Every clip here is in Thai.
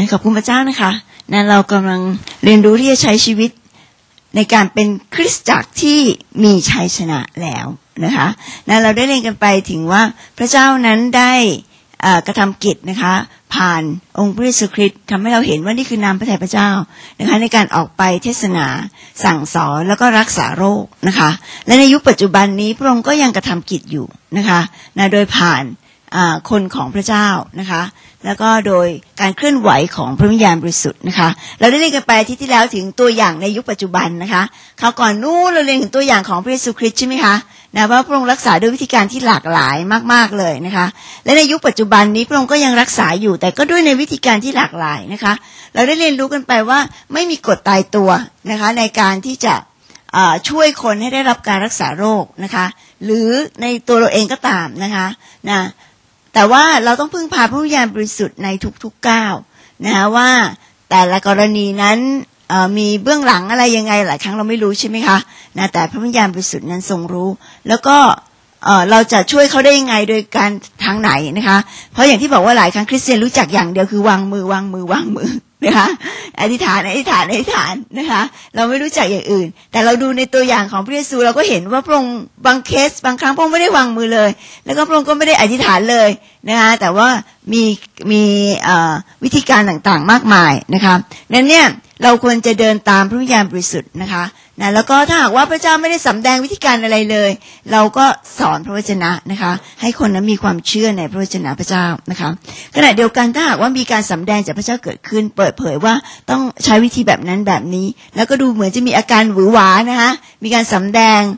ขอบคุณพระเจ้านะคะนะเรากำลังเรียนรู้ที่จะใช้ชีวิตในการเป็นคริสตจักรที่มีชัยชนะแล้วนะคะนะเราได้เรียนกันไปถึงว่าพระเจ้านั้นได้กระทำกิจนะคะผ่านองค์พระเยซูคริสต์ทำให้เราเห็นว่านี่คือนามพระทัยพระเจ้านะคะในการออกไปเทศนาสั่งสอนแล้วก็รักษาโรคนะคะและในยุคปัจจุบันนี้พระองค์ก็ยังกระทำกิจอยู่นะคะนะโดยผ่านคนของพระเจ้านะคะแล้วก็โดยการเคลื่อนไหวของพระวิญญาณบริสุทธิ์นะคะเราได้เรียนกันไปที่แล้วถึงตัวอย่างในยุคปัจจุบันนะคะคราวก่อนนู้นเราเรียนถึงตัวอย่างของพระเยซูคริสต์ใช่ไหมคะนะว่าพระองค์รักษาด้วยวิธีการที่หลากหลายมากๆเลยนะคะและในยุคปัจจุบันนี้พระองค์ก็ยังรักษาอยู่แต่ก็ด้วยในวิธีการที่หลากหลายนะคะเราได้เรียนรู้กันไปว่าไม่มีกฎตายตัวนะคะในการที่จะช่วยคนให้ได้รับการรักษาโรคนะคะหรือในตัวเราเองก็ตามนะคะนะแต่ว่าเราต้องพึ่งพาพระวิญญาณบริสุทธิ์ในทุกๆก้าวนะคะว่าแต่ละกรณีนั้นมีเบื้องหลังอะไรยังไงหลายครั้งเราไม่รู้ใช่ไหมคะนะแต่พระวิญญาณบริสุทธิ์นั้นทรงรู้แล้วก็เราจะช่วยเขาได้ยังไงโดยการทางไหนนะคะเพราะอย่างที่บอกว่าหลายครั้งคริสเตียนรู้จักอย่างเดียวคือวางมือนะคะอธิษฐานนะคะเราไม่รู้จักอย่างอื่นแต่เราดูในตัวอย่างของพระเยซูเราก็เห็นว่าพระองค์บางเคสบางครั้งพระองค์ไม่ได้วางมือเลยแล้วก็พระองค์ก็ไม่ได้อธิษฐานเลยนะคะแต่ว่ามีวิธีการต่างๆมากมายนะคะนั้นเนี่ยเราควรจะเดินตามพระวิญญาณบริสุทธิ์นะคะนะแล้วก็ถ้าหากว่าพระเจ้าไม่ได้สำแดงวิธีการอะไรเลยเราก็สอนพระวจนะนะคะให้คนนั้นมีความเชื่อในพระวจนะพระเจ้านะคะขณะเดียวกันถ้าหากว่ามีการสำแดงจากพระเจ้าเกิดขึ้นเปิดเผยว่าต้องใช้วิธีแบบนั้นแบบนี้แล้วก็ดูเหมือนจะมีอาการหวือหวานะคะมีการสำแดง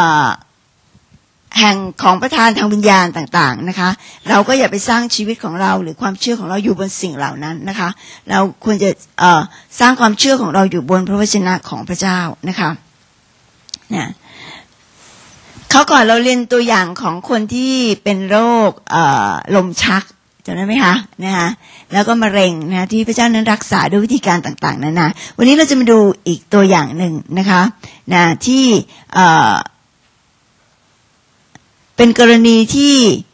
แห่งของประทานทางวิญญาณต่างๆนะคะเราก็อย่าไปสร้างชีวิตของเราหรือความเชื่อของเราอยู่บนสิ่งเหล่านั้นนะคะเราควรจะสร้างความเชื่อของเราอยู่บนพระวจนะของพระเจ้านะคะเนี่ยเขาก่อนเราเรียนตัวอย่างของคนที่เป็นโรคลมชักจำได้ไหมคะนะคะแล้วก็มะเร็งนะที่พระเจ้านั้นรักษาด้วยวิธีการต่างๆนานาวันนี้เราจะมาดูอีกตัวอย่างหนึ่งนะคะนะที่เป็นกรณีที่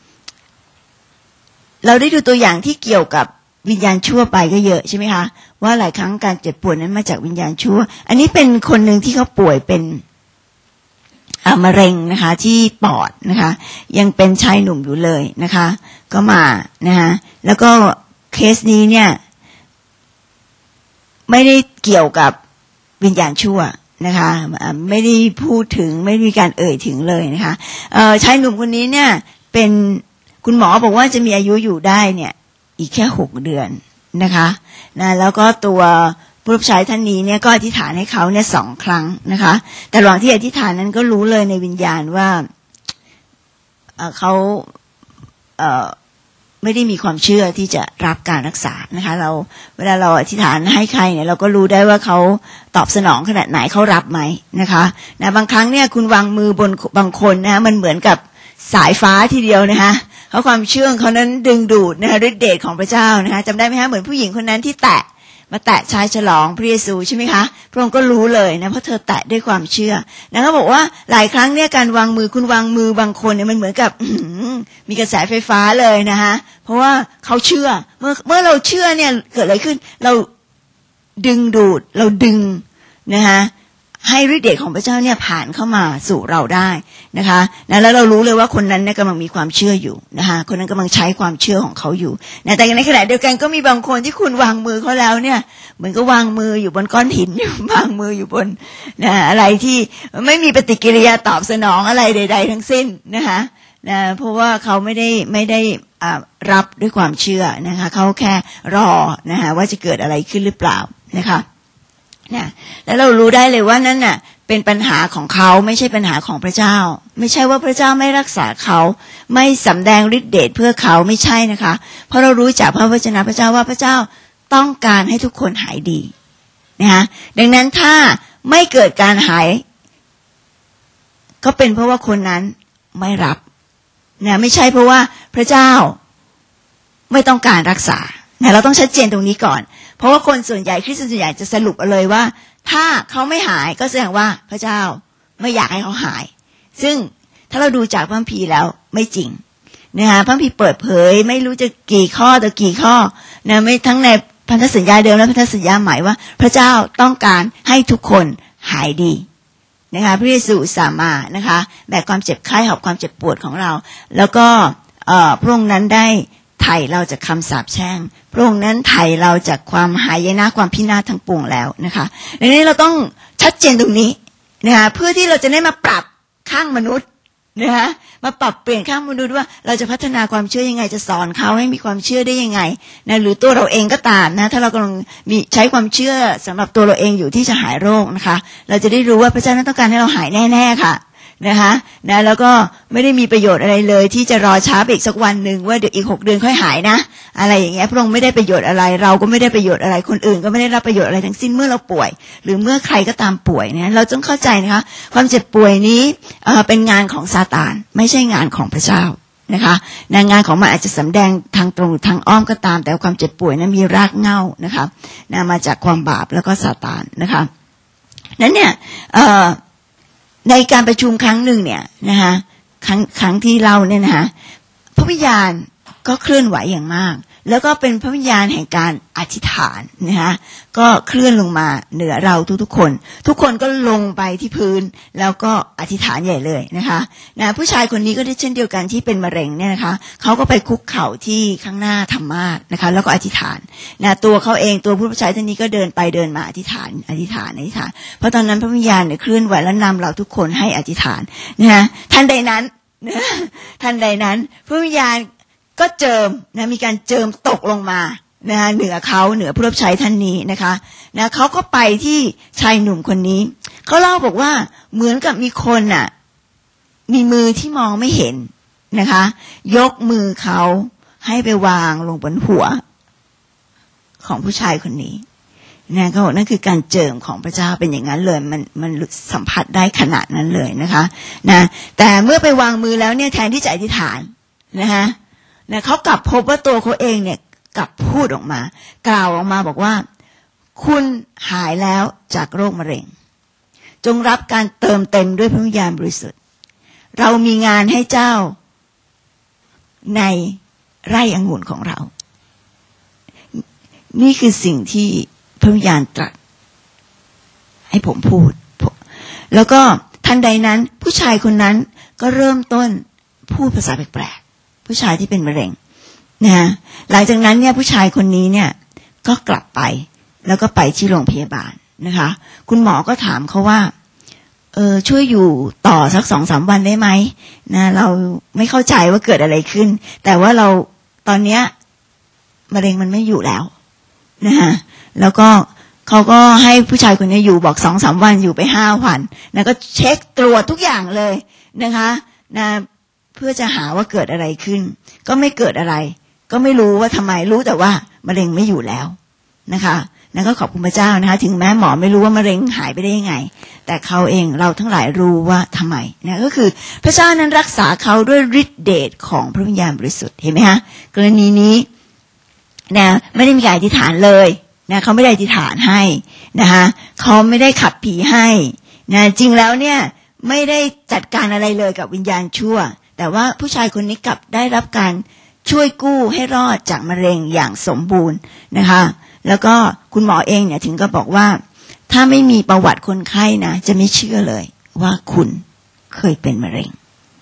เราได้ดูตัวอย่างที่เกี่ยวกับวิญญาณชั่วไปก็เยอะใช่ไหมคะว่าหลายครั้งการเจ็บป่วยนั้นมาจากวิญญาณชั่วอันนี้เป็นคนหนึ่งที่เขาป่วยเป็นมะเร็งนะคะที่ปอดนะคะยังเป็นชายหนุ่มอยู่เลยนะคะก็มานะคะแล้วก็เคสนี้เนี่ยไม่ได้เกี่ยวกับวิญญาณชั่วนะคะไม่ได้พูดถึงไม่มีการเอ่ยถึงเลยนะคะชายหนุ่มคนนี้เนี่ยเป็นคุณหมอบอกว่าจะมีอายุอยู่ได้เนี่ยอีกแค่6 เดือนนะคะนะแล้วก็ตัวผู้รับใช้ท่านนี้เนี่ยก็อธิษฐานให้เขาเนี่ย2 ครั้งนะคะแต่ระหว่างที่อธิษฐานนั้นก็รู้เลยในวิญญาณว่าเขาไม่ได้มีความเชื่อที่จะรับการรักษานะคะเราเวลาเราอธิษฐานให้ใครเนี่ยเราก็รู้ได้ว่าเขาตอบสนองขนาดไหนเขารับไหมนะคะนะบางครั้งเนี่ยคุณวางมือบนบางคนนะมันเหมือนกับสายฟ้าทีเดียวนะคะเขาความเชื่อเขานั้นดึงดูดนะคะด้วยเดชของพระเจ้านะคะจำได้ไหมคะเหมือนผู้หญิงคนนั้นที่มาแตะชายฉลองพระเยซูใช่ไหมคะพระองค์ก็รู้เลยนะเพราะเธอแตะด้วยความเชื่อนะเขาบอกว่าหลายครั้งเนี่ยการวางมือคุณวางมือบางคนเนี่ยมันเหมือนกับมีกระแสไฟฟ้าเลยนะคะเพราะว่าเขาเชื่อเมื่อเราเชื่อเนี่ยเกิดอะไรขึ้นเราดึงดูดเราดึงนะคะให้ฤทธิ์เดชของพระเจ้าเนี่ยผ่านเข้ามาสู่เราได้นะคะแล้วเรารู้เลยว่าคนนั้นเนี่ยกำลังมีความเชื่ออยู่นะคะคนนั้นกำลังใช้ความเชื่อของเขาอยู่นะแต่ในขณะเดียวกันก็มีบางคนที่คุณวางมือเขาแล้วเนี่ยเหมือนก็วางมืออยู่บนก้อนหินอยู่วางมืออยู่บนนะอะไรที่ไม่มีปฏิกิริยาตอบสนองอะไรใดๆทั้งสิ้นนะคะนะเพราะว่าเขาไม่ได้รับด้วยความเชื่อนะคะเขาแค่รอนะคะว่าจะเกิดอะไรขึ้นหรือเปล่านะคะนะแล้วเรารู้ได้เลยว่านั่นน่ะเป็นปัญหาของเขาไม่ใช่ปัญหาของพระเจ้าไม่ใช่ว่าพระเจ้าไม่รักษาเขาไม่สำแดงฤทธิ์เดชเพื่อเขาไม่ใช่นะคะเพราะเรารู้จากพระวจนะพระเจ้าว่าพระเจ้าต้องการให้ทุกคนหายดีนะคะดังนั้นถ้าไม่เกิดการหายก็เป็นเพราะว่าคนนั้นไม่รับนะไม่ใช่เพราะว่าพระเจ้าไม่ต้องการรักษานะเราต้องชัดเจนตรงนี้ก่อนเพราะว่าคนส่วนใหญ่คริสเตียนส่วนใหญ่จะสรุปเอาเลยว่าถ้าเขาไม่หายก็แสดงว่าพระเจ้าไม่อยากให้เขาหายซึ่งถ้าเราดูจากพระคัมภีร์แล้วไม่จริงนะคะพระคัมภีร์เปิดเผยไม่รู้จะกี่ข้อต่อกี่ข้อนะไม่ทั้งในพันธสัญญาเดิมและพันธสัญญาใหม่ว่าพระเจ้าต้องการให้ทุกคนหายดีนะคะพระเยซูอุตส่าห์มานะคะแบกความเจ็บไข้หอบความเจ็บปวดของเราแล้วก็พระองค์นั้นได้ไถ่เราจากคำสาปแช่งพระองค์นั้นไถ่เราจากความหายนะความพินาศทั้งปวงแล้วนะคะดังนั้นเราต้องชัดเจนตรงนี้นะคะเพื่อที่เราจะได้มาปรับข้างมนุษย์นะคะมาปรับเปลี่ยนข้างมนุษย์ว่าเราจะพัฒนาความเชื่อยังไงจะสอนเขาให้มีความเชื่อได้ยังไงนะหรือตัวเราเองก็ตามนะถ้าเรากำลังมีใช้ความเชื่อสำหรับตัวเราเองอยู่ที่จะหายโรคนะคะเราจะได้รู้ว่าพระเจ้านั้นต้องการให้เราหายแน่ๆค่ะนะคะนะแล้วก็ไม่ได้มีประโยชน์อะไรเลยที่จะรอช้าไปอีกสักวันหนึ่งว่าเดี๋ยวอีก6 เดือนค่อยหายนะอะไรอย่างเงี้ยพระองค์ไม่ได้ประโยชน์อะไรเราก็ไม่ได้ประโยชน์อะไรคนอื่นก็ไม่ได้รับประโยชน์อะไรทั้งสิ้นเมื่อเราป่วยหรือเมื่อใครก็ตามป่วยเนี่ยเราต้องเข้าใจนะคะความเจ็บป่วยนี้เป็นงานของซาตานไม่ใช่งานของพระเจ้านะคะงานของมันอาจจะสำแดงทางตรงหรือทางอ้อมก็ตามแต่ความเจ็บป่วยนั้นมีรากเหง้านะคะมาจากความบาปแล้วก็ซาตานนะคะนั้นเนี่ยในการประชุมครั้งหนึ่งเนี่ยนะคะครั้งที่เราเนี่ยนะคะพระวิญญาณก็เคลื่อนไหวอย่างมากแล้วก็เป็นพระวิญญาณแห่งการอธิษฐานนะคะก็เคลื่อนลงมาเหนือเราทุกคนก็ลงไปที่พื้นแล้วก็อธิษฐานใหญ่เลยนะคะผู้ชายคนนี้ก็ได้เช่นเดียวกันที่เป็นมะเร็งเนี่ยนะคะเขาก็ไปคุกเข่าที่ข้างหน้าธรรมาสน์นะคะแล้วก็อธิษฐานตัวเขาเองตัวผู้ชายท่านนี้ก็เดินไปเดินมาอธิษฐานเพราะตอนนั้นพระวิญญาณเนี่ยเคลื่อนไหวและนำเราทุกคนให้อธิษฐานนะคะทันใดนั้นพระวิญญาณก็เจิมมีการเจิมตกลงมาเหนือผู้รับใช้ท่านนี้นะคะเขาก็ไปที่ชายหนุ่มคนนี้เขาเล่าบอกว่าเหมือนกับมีคนมีมือที่มองไม่เห็นนะคะยกมือเขาให้ไปวางลงบนหัวของผู้ชายคนนี้เขาบอกนั่นคือการเจิมของพระเจ้าเป็นอย่างนั้นเลยมันสัมผัสได้ขนาดนั้นเลยนะคะแต่เมื่อไปวางมือแล้วเนี่ยแทนที่จะอธิษฐานนะคะเขากลับพบว่าตัวเขาเองเนี่ยกลับพูดออกมากล่าวออกมาบอกว่าคุณหายแล้วจากโรคมะเร็งจงรับการเติมเต็มด้วยพระวิญญาณบริสุทธิ์เรามีงานให้เจ้าในไร่องุ่นของเรานี่คือสิ่งที่พระวิญญาณตรัสให้ผมพูดแล้วก็ทันใดนั้นผู้ชายคนนั้นก็เริ่มต้นพูดภาษาแปลกผู้ชายที่เป็นมะเร็งหลังจากนั้นเนี่ยผู้ชายคนนี้เนี่ยก็กลับไปแล้วก็ไปที่โรงพยาบาลนะคะคุณหมอก็ถามเขาว่าช่วยอยู่ต่อสัก 2-3 วันได้ไหมเราไม่เข้าใจว่าเกิดอะไรขึ้นแต่ว่าเราตอนเนี้ยมะเร็งมันไม่อยู่แล้วแล้วก็เขาก็ให้ผู้ชายคนนี้อยู่บอก 2-3 วันอยู่ไป5 วันก็เช็คตรวจทุกอย่างเลยนะคะเพื่อจะหาว่าเกิดอะไรขึ้นก็ไม่เกิดอะไรก็ไม่รู้ว่าทำไมรู้แต่ว่ามะเร็งไม่อยู่แล้วนะคะก็ขอบคุณพระเจ้านะคะถึงแม้หมอไม่รู้ว่ามะเร็งหายไปได้ยังไงแต่เขาเองเราทั้งหลายรู้ว่าทำไมก็คือพระเจ้านั้นรักษาเขาด้วยฤทธิ์เดชของพระวิญญาณบริสุทธิ์เห็นไหมคะกรณีนี้ไม่ได้มีการอธิษฐานเลยเขาไม่ได้อธิษฐานให้นะคะเขาไม่ได้ขับผีให้จริงแล้วเนี่ยไม่ได้จัดการอะไรเลยกับวิญญาณชั่วแต่ว่าผู้ชายคนนี้กลับได้รับการช่วยกู้ให้รอดจากมะเร็งอย่างสมบูรณ์นะคะแล้วก็คุณหมอเองเนี่ยถึงก็บอกว่าถ้าไม่มีประวัติคนไข้นะจะไม่เชื่อเลยว่าคุณเคยเป็นมะเร็ง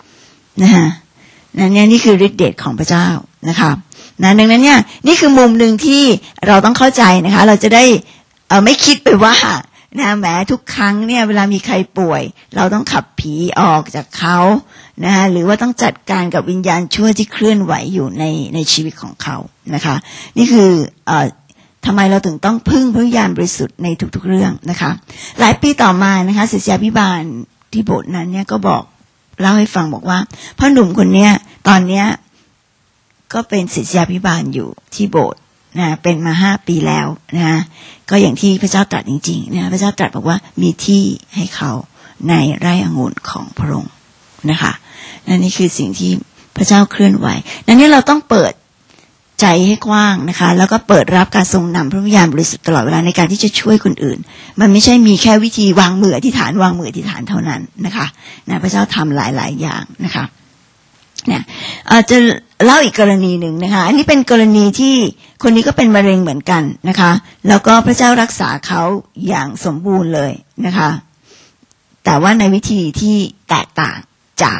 นี่คือฤทธิ์เดชของพระเจ้านะคะดังนั้นเนี่ยนี่คือมุมหนึ่งที่เราต้องเข้าใจนะคะเราจะได้ไม่คิดไปว่าแม้ทุกครั้งเนี่ยเวลามีใครป่วยเราต้องขับผีออกจากเขาหรือว่าต้องจัดการกับวิญญาณชั่วที่เคลื่อนไหวอยู่ในชีวิตของเขานะคะนี่คือทำไมเราถึงต้องพึ่งพระวิญญาณบริสุทธิ์ในทุกๆเรื่องนะคะหลายปีต่อมานะคะศิษยาภิบาลที่โบสถ์นั้นเนี่ยก็บอกเล่าให้ฟังบอกว่าพ่อหนุ่มคนเนี้ยตอนเนี้ยก็เป็นศิษยาภิบาลอยู่ที่โบสถ์เป็นมา5 ปีแล้วก็อย่างที่พระเจ้าตรัสจริงๆพระเจ้าตรัสบอกว่ามีที่ให้เขาในไร่องุ่นของพระองค์นะคะนี่คือสิ่งที่พระเจ้าเคลื่อนไหวนั้นเราต้องเปิดใจให้กว้างนะคะแล้วก็เปิดรับการทรงนำพระวิญญาณบริสุทธิ์ตลอดเวลาในการที่จะช่วยคนอื่นมันไม่ใช่มีแค่วิธีวางมืออธิษฐานเท่านั้นนะคะพระเจ้าทำหลายๆอย่างนะคะจะเล่าอีกกรณีหนึ่งนะคะอันนี้เป็นกรณีที่คนนี้ก็เป็นมะเร็งเหมือนกันนะคะแล้วก็พระเจ้ารักษาเขาอย่างสมบูรณ์เลยนะคะแต่ว่าในวิธีที่แตกต่างจาก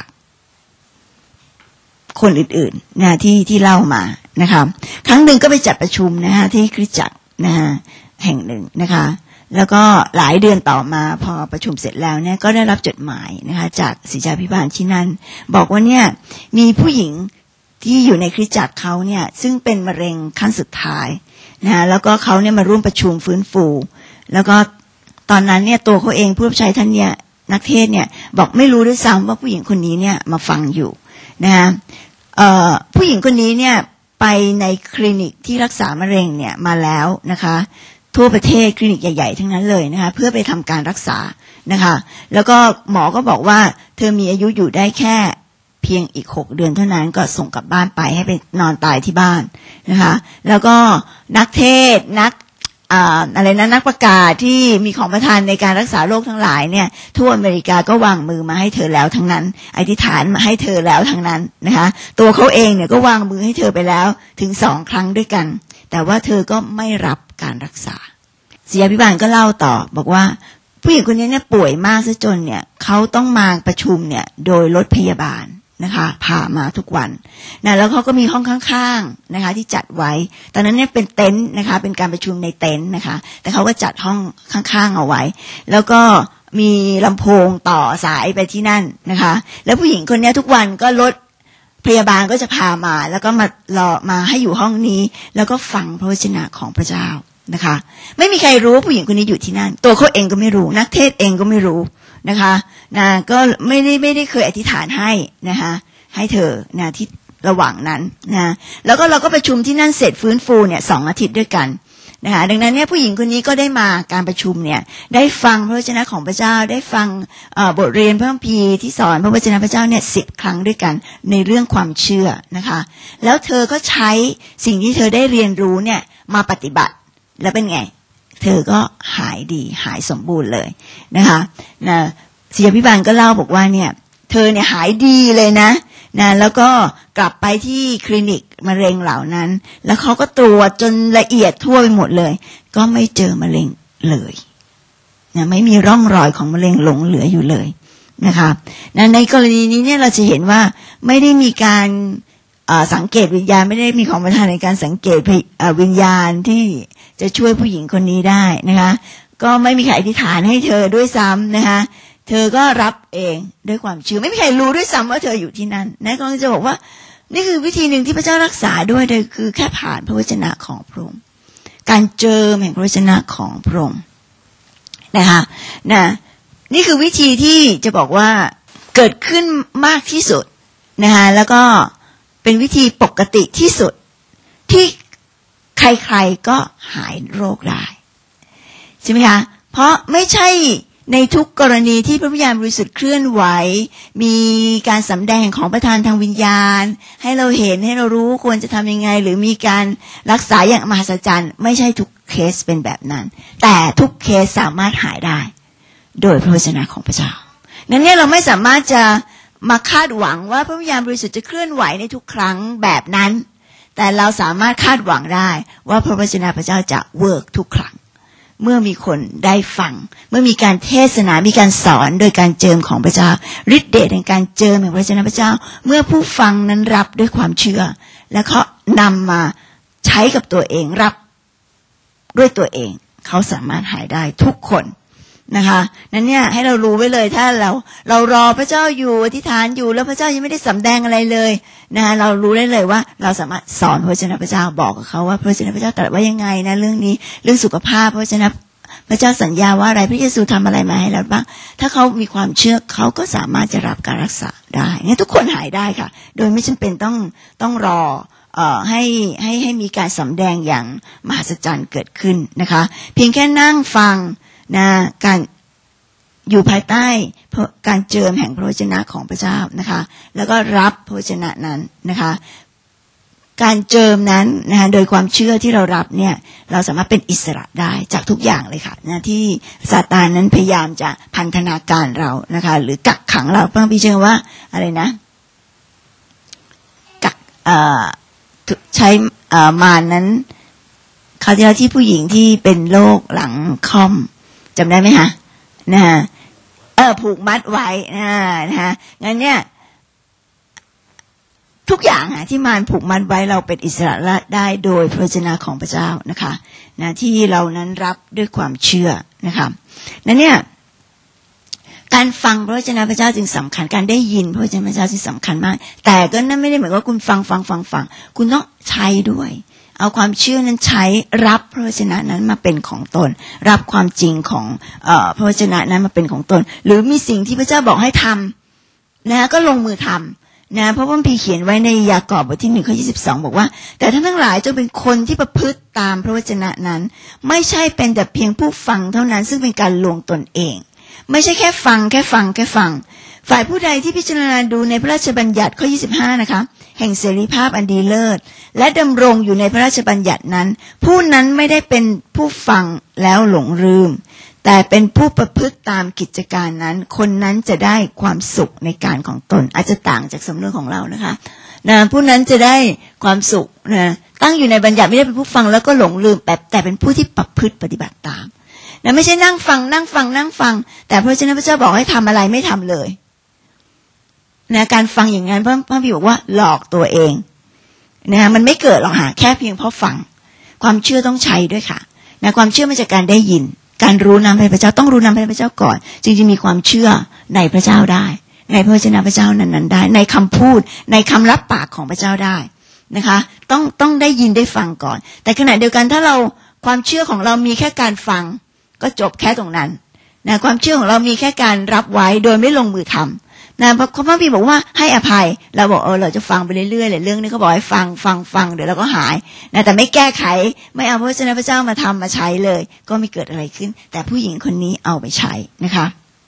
คนอื่นๆนะที่เล่ามานะคะครั้งหนึ่งก็ไปจัดประชุมนะคะที่คริสตจักรนะคะแห่งหนึ่งนะคะแล้วก็หลายเดือนต่อมาพอประชุมเสร็จแล้วเนี่ยก็ได้รับจดหมายนะคะจากศิษยาภิบาลที่นั่นบอกว่าเนี่ยมีผู้หญิงที่อยู่ในคริสตจักรเขาเนี่ยซึ่งเป็นมะเร็งขั้นสุดท้ายนะแล้วก็เขาเนี่ยมาร่วมประชุมฟื้นฟูแล้วก็ตอนนั้นเนี่ยตัวเขาเองผู้รับใช้ท่านเนี่ยนักเทศเนี่ยบอกไม่รู้ด้วยซ้ำว่าผู้หญิงคนนี้เนี่ยมาฟังอยู่นะคะผู้หญิงคนนี้เนี่ยไปในคลินิกที่รักษามะเร็งเนี่ยมาแล้วนะคะทั่วประเทศคลินิกใหญ่ๆทั้งนั้นเลยนะคะเพื่อไปทำการรักษานะคะแล้วก็หมอก็บอกว่าเธอมีอายุอยู่ได้แค่เพียงอีก6 เดือนเท่านั้นก็ส่งกลับบ้านไปให้ไปนอนตายที่บ้านนะคะแล้วก็นักเทศนักนักประกาศที่มีของประทานในการรักษาโรคทั้งหลายเนี่ยทั่วอเมริกาก็วางมือมาให้เธอแล้วทั้งนั้นอธิษฐานมาให้เธอแล้วทั้งนั้นนะคะตัวเขาเองเนี่ยก็วางมือให้เธอไปแล้วถึง2 ครั้งด้วยกันแต่ว่าเธอก็ไม่รับการรักษาศิษยาภิบาลก็เล่าต่อบอกว่าผู้หญิงคนนี้เนี่ยป่วยมากซะจนเนี่ยเขาต้องมาประชุมเนี่ยโดยรถพยาบาลนะคะพามาทุกวันนะแล้วเขาก็มีห้องข้างๆนะคะที่จัดไว้ตอนนั้นเนี่ยเป็นเต็นท์นะคะเป็นการประชุมในเต็นท์นะคะแต่เขาก็จัดห้องข้างๆเอาไว้แล้วก็มีลำโพงต่อสายไปที่นั่นนะคะแล้วผู้หญิงคนนี้ทุกวันก็รถพยาบาลก็จะพามาแล้วก็มาให้อยู่ห้องนี้แล้วก็ฟังพระวจนะของพระเจ้านะคะไม่มีใครรู้ผู้หญิงคนนี้อยู่ที่นั่นตัวเขาเองก็ไม่รู้นักเทศเองก็ไม่รู้นะคะก็ไม่ได้เคยอธิษฐานให้นะคะให้เธอนะที่ระหว่างนั้นนะแล้วก็เราก็ประชุมที่นั่นเสร็จฟื้นฟูเนี่ย2 อาทิตย์ด้วยกันนะคะดังนั้นเนี่ยผู้หญิงคนนี้ก็ได้มาการประชุมเนี่ยได้ฟังพระวจนะของพระเจ้าได้ฟังบทเรียนพระคัมภีร์ที่สอนพระวจนะพระเจ้าเนี่ย10 ครั้งด้วยกันในเรื่องความเชื่อนะคะแล้วเธอก็ใช้สิ่งที่เธอได้เรียนรู้เนี่ยมาปฏิบัติแล้วเป็นไงเธอก็หายดีหายสมบูรณ์เลยนะคะศิษยาภิบาลก็เล่าบอกว่าเนี่ยเธอเนี่ยหายดีเลยนะแล้วก็กลับไปที่คลินิกมะเร็งเหล่านั้นแล้วเขาก็ตรวจจนละเอียดทั่วไปหมดเลยก็ไม่เจอมะเร็งเลยนะไม่มีร่องรอยของมะเร็งหลงเหลืออยู่เลยนะคะในกรณีนี้เนี่ยเราจะเห็นว่าไม่ได้มีการสังเกตวิญญาณไม่ได้มีของประทานในการสังเกตวิญญาณที่จะช่วยผู้หญิงคนนี้ได้นะคะก็ไม่มีใครอธิษฐานให้เธอด้วยซ้ำนะคะเธอก็รับเองด้วยความเชื่อไม่มีใครรู้ด้วยซ้ำว่าเธออยู่ที่นั่นนะก็จะบอกว่านี่คือวิธีหนึ่งที่พระเจ้ารักษาด้วยโดยคือแค่ผ่านพระวจนะของพระองค์การเจิมแห่งพระวจนะของพระองค์นะคะนี่คือวิธีที่จะบอกว่าเกิดขึ้นมากที่สุดนะคะแล้วก็เป็นวิธีปกติที่สุดที่ใครๆก็หายโรคได้ใช่ไหมคะเพราะไม่ใช่ในทุกกรณีที่พระวิญญาณบริสุทธิ์เคลื่อนไหวมีการสำแดงของประทานทางวิญญาณให้เราเห็นให้เรารู้ควรจะทำยังไงหรือมีการรักษาอย่างมหัศจรรย์ไม่ใช่ทุกเคสเป็นแบบนั้นแต่ทุกเคสสามารถหายได้โดยพระวจนะของพระเจ้านั้นเนี่ยเราไม่สามารถจะมาคาดหวังว่าพระวิญญาณบริสุทธิ์จะเคลื่อนไหวในทุกครั้งแบบนั้นแต่เราสามารถคาดหวังได้ว่าพระวจนะพระเจ้าจะเวิร์กทุกครั้งเมื่อมีคนได้ฟังเมื่อมีการเทศนามีการสอนโดยการเจิมของพระเจ้าฤทธิ์เดชในการเจิมแห่งพระวจนะพระเจ้าเมื่อผู้ฟังนั้นรับด้วยความเชื่อและเขานำมาใช้กับตัวเองรับด้วยตัวเองเขาสามารถหายได้ทุกคนนะคะนั้นเนี่ยให้เรารู้ไว้เลยถ้าเรารอพระเจ้าอยู่อธิษฐานอยู่แล้วพระเจ้ายังไม่ได้สำแดงอะไรเลยนะคะเรารู้ได้เลยว่าเราสามารถสอนพระวจนะพระเจ้าบอกกับเขาว่าพระวจนะพระเจ้าตรัสว่ายังไงนะเรื่องนี้เรื่องสุขภาพพระวจนะพระเจ้าสัญญาว่าอะไรพระเยซูทำอะไรมาให้เราบ้างถ้าเขามีความเชื่อเขาก็สามารถจะรับการรักษาได้งั้นทุกคนหายได้ค่ะโดยไม่จำเป็นต้องรอให้มีการสำแดงอย่างมหัศจรรย์เกิดขึ้นนะคะเพียงแค่นั่งฟังนะการอยู่ภายใต้การเจิมแห่งพระวจนะของพระเจ้านะคะแล้วก็รับพระวจนะนั้นนะคะการเจิมนั้นนะคะโดยความเชื่อที่เรารับเนี่ยเราสามารถเป็นอิสระได้จากทุกอย่างเลยค่ะนะที่ซาตานนั้นพยายามจะพันธนาการเรานะคะหรือกักขังเราพระคัมภีร์เชื่อว่าอะไรนะใช้มารนั้นคราวที่แล้วที่ผู้หญิงที่เป็นโรคหลังค่อมจำได้ไหมคะนะฮะผูกมัดไว้นะฮะงั้นเนี่ยทุกอย่างที่มารผูกมัดไว้เราเป็นอิสระได้โดยพระวจนะของพระเจ้านะคะนะที่เรานั้นรับด้วยความเชื่อนะคะนั่นเนี่ยการฟังพระวจนะพระเจ้าจึงสำคัญการได้ยินพระวจนะพระเจ้าจึงสำคัญมากแต่ก็นั่นไม่ได้หมายว่าคุณฟังคุณต้องใช้ด้วยเอาความเชื่อนั้นใช้รับพระวจนะนั้นมาเป็นของตนรับความจริงของพระวจนะนั้นมาเป็นของตนหรือมีสิ่งที่พระเจ้าบอกให้ทำนะก็ลงมือทำนะเพราะว่าพี่เขียนไว้ในยากอบบทที่1 ข้อ 22บอกว่าแต่ท่านทั้งหลายจงเป็นคนที่ประพฤติตามพระวจนะนั้นไม่ใช่เป็นแต่เพียงผู้ฟังเท่านั้นซึ่งเป็นการลวงตนเองไม่ใช่แค่ฟังฝ่ายผู้ใดที่พิจารณาดูในพระราชบัญญัติข้อ25นะคะแห่งเสรีภาพอันดีเลิศและดำรงอยู่ในพระราชบัญญัตินั้นผู้นั้นไม่ได้เป็นผู้ฟังแล้วหลงลืมแต่เป็นผู้ประพฤติตามกิจการนั้นคนนั้นจะได้ความสุขในการของตนอาจจะต่างจากสำนวนของเรานะคะผู้นั้นจะได้ความสุขนะตั้งอยู่ในบัญญัติไม่ได้เป็นผู้ฟังแล้วก็หลงลืมแต่เป็นผู้ที่ประพฤติปฏิบัติตามนะไม่ใช่นั่งฟังแต่พระเจ้าบอกให้ทำอะไรไม่ทำเลยนะการฟังอย่างนั้นพระบิดาบอกว่าหลอกตัวเองนะมันไม่เกิดหรอกค่ะแค่เพียงเพราะฟังความเชื่อต้องใช้ด้วยค่ะนะความเชื่อมาจากการได้ยินการรู้นำพระเจ้าต้องรู้นำพระเจ้าก่อนจึงจะมีความเชื่อในพระเจ้าได้ในพระวจนะพระเจ้านั้นได้ในคำพูดในคำรับปากของพระเจ้าได้นะคะต้องได้ยินได้ฟังก่อนแต่ขณะเดียวกันถ้าเราความเชื่อของเรามีแค่การฟังก็จบแค่ตรงนั้นนะความเชื่อของเรามีแค่การรับไว้โดยไม่ลงมือทำนะเพราะพระบิดาบอกว่าให้อภัยเราบอกเราจะฟังไปเรื่อยๆเรื่องนี้เขาบอกให้ฟังเดี๋ยวเราก็หายนะแต่ไม่แก้ไขไม่เอาพระวจนะพระเจ้ามาทำมาใช้เลยก็ไม่เกิดอะไรขึ้นแต่ผู้หญิงคนนี้เอาไปใช้นะคะ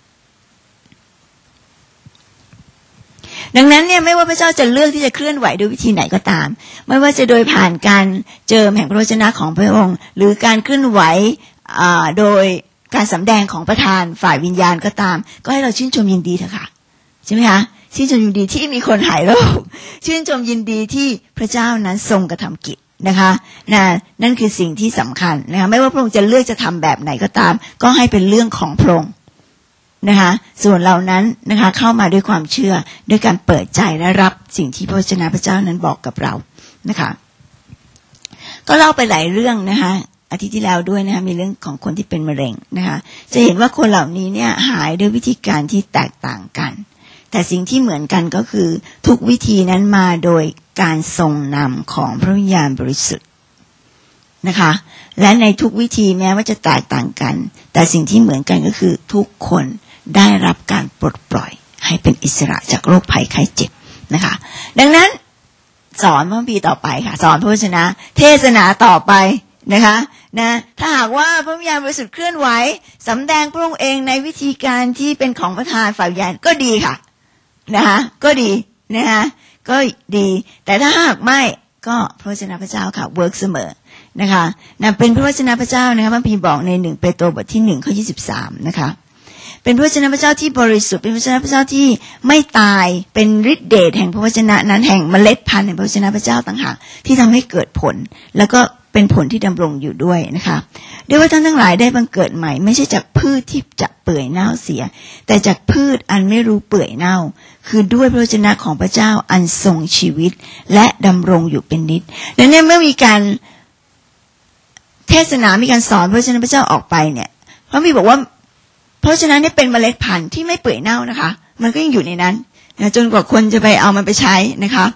ดังนั้นเนี่ยไม่ว่าพระเจ้าจะเลือกที่จะเคลื่อนไหวด้วยวิธีไหนก็ตามไม่ว่าจะโดยผ่านการเจิมแห่งพระวจนะของพระองค์หรือการเคลื่อนไหวโดยการสำแดงของประธานฝ่ายวิญญาณก็ตามก็ให้เราชื่นชมยินดีเถอะค่ะใช่ไหมคะชื่นชมยินดีที่มีคนหายโรคชื่นชมยินดีที่พระเจ้านั้นทรงกระทำกิจนะคะนั่นคือสิ่งที่สำคัญนะคะไม่ว่าพระองค์จะเลือกจะทำแบบไหนก็ตามก็ให้เป็นเรื่องของพระองค์นะคะส่วนเรานั้นนะคะเข้ามาด้วยความเชื่อด้วยการเปิดใจและรับสิ่งที่พระวจนะพระเจ้านั้นบอกกับเรานะคะก็เล่าไปหลายเรื่องนะคะอาทิตย์ที่แล้วด้วยนะคะมีเรื่องของคนที่เป็นมะเร็งนะคะจะเห็นว่าคนเหล่านี้เนี่ยหายด้วยวิธีการที่แตกต่างกันแต่สิ่งที่เหมือนกันก็คือทุกวิธีนั้นมาโดยการทรงนำของพระวิญญาณบริสุทธิ์นะคะและในทุกวิธีแม้ว่าจะแตกต่างกันแต่สิ่งที่เหมือนกันก็คือทุกคนได้รับการปลดปล่อยให้เป็นอิสระจากโรคภัยไข้เจ็บนะคะดังนั้นสอนพระคัมภีร์ต่อไปค่ะสอนพระวจนะเทศนาต่อไปนะคะถ้าหากว่าพระวิญญาณบริสุทธิ์เคลื่อนไหวสำแดงพระองค์เองในวิธีการที่เป็นของประธานฝ่ายวิญญาณก็ดีค่ะนะคะก็ดีนะคะก็ดีแต่ถ้าหากไม่ก็พระวจนะพระเจ้าค่ะเวิร์กเสมอนะคะเป็นพระวจนะพระเจ้านะคะพระคัมภีร์บอกใน1เปโตรบทที่1ข้อ23นะคะเป็นพระวจนะพระเจ้าที่บริสุทธิ์เป็นพระวจนะพระเจ้าที่ไม่ตายเป็นฤทธิ์เดชแห่งพระวจนะนั้นแห่งเมล็ดพันธุ์แห่งพระวจนะพระเจ้าต่างหากที่ทำให้เกิดผลแล้วก็เป็นผลที่ดำรงอยู่ด้วยนะคะด้วยว่าท่านทั้งหลายได้บังเกิดใหม่ไม่ใช่จากพืชที่จะเปื่อยเน่าเสียแต่จากพืชอันไม่รู้เปื่อยเน่าคือด้วยพระวจนะของพระเจ้าอันทรงชีวิตและดำรงอยู่เป็นนิจดังนั้นเมื่อมีการเทศนามีการสอนพระวจนะพระเจ้าออกไปเนี่ยพระบิดาบอกว่าเพราะฉะนั้นนี่เป็นเมล็ดพันธุ์ที่ไม่เปื่อยเน่านะคะมันก็ยังอยู่ในนั้นนะจนกว่าคนจะไปเอามันไปใช้นะคะ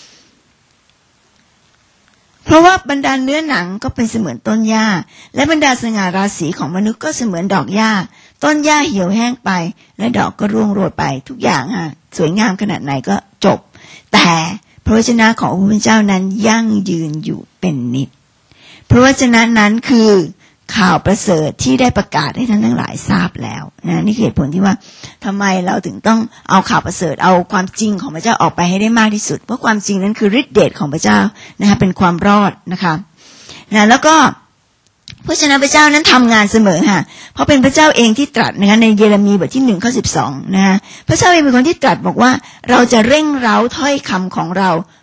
เพราะว่าบรรดาเนื้อหนังก็เป็นเสมือนต้นหญ้าและบรรดาสง่าราศีของมนุษย์ก็เสมือนดอกหญ้าต้นหญ้าเหี่ยวแห้งไปและดอกก็ร่วงโรยไปทุกอย่างค่ะสวยงามขนาดไหนก็จบแต่พระวจนะของพระผู้เป็นเจ้านั้นยั่งยืนอยู่เป็นนิจพระวจนะนั้นคือข่าวประเสริฐที่ได้ประกาศให้ท่านทั้งหลายทราบแล้วนะนี่คือเหตุผลที่ว่าทำไมเราถึงต้องเอาข่าวประเสริฐเอาความจริงของพระเจ้าออกไปให้ได้มากที่สุดเพราะความจริงนั้นคือฤทธิ์เดชของพระเจ้านะคะเป็นความรอดนะคะแล้วก็พระวจนะพระเจ้านั้นทำงานเสมอค่ะเพราะเป็นพระเจ้าเองที่ตรัสนะคะในเยเรมีบทที่1ข้อ12นะคะพระเจ้าเองเป็นคนที่ตรัสบอกว่าเราจะเร่งเร้าถ้อยคำของเรา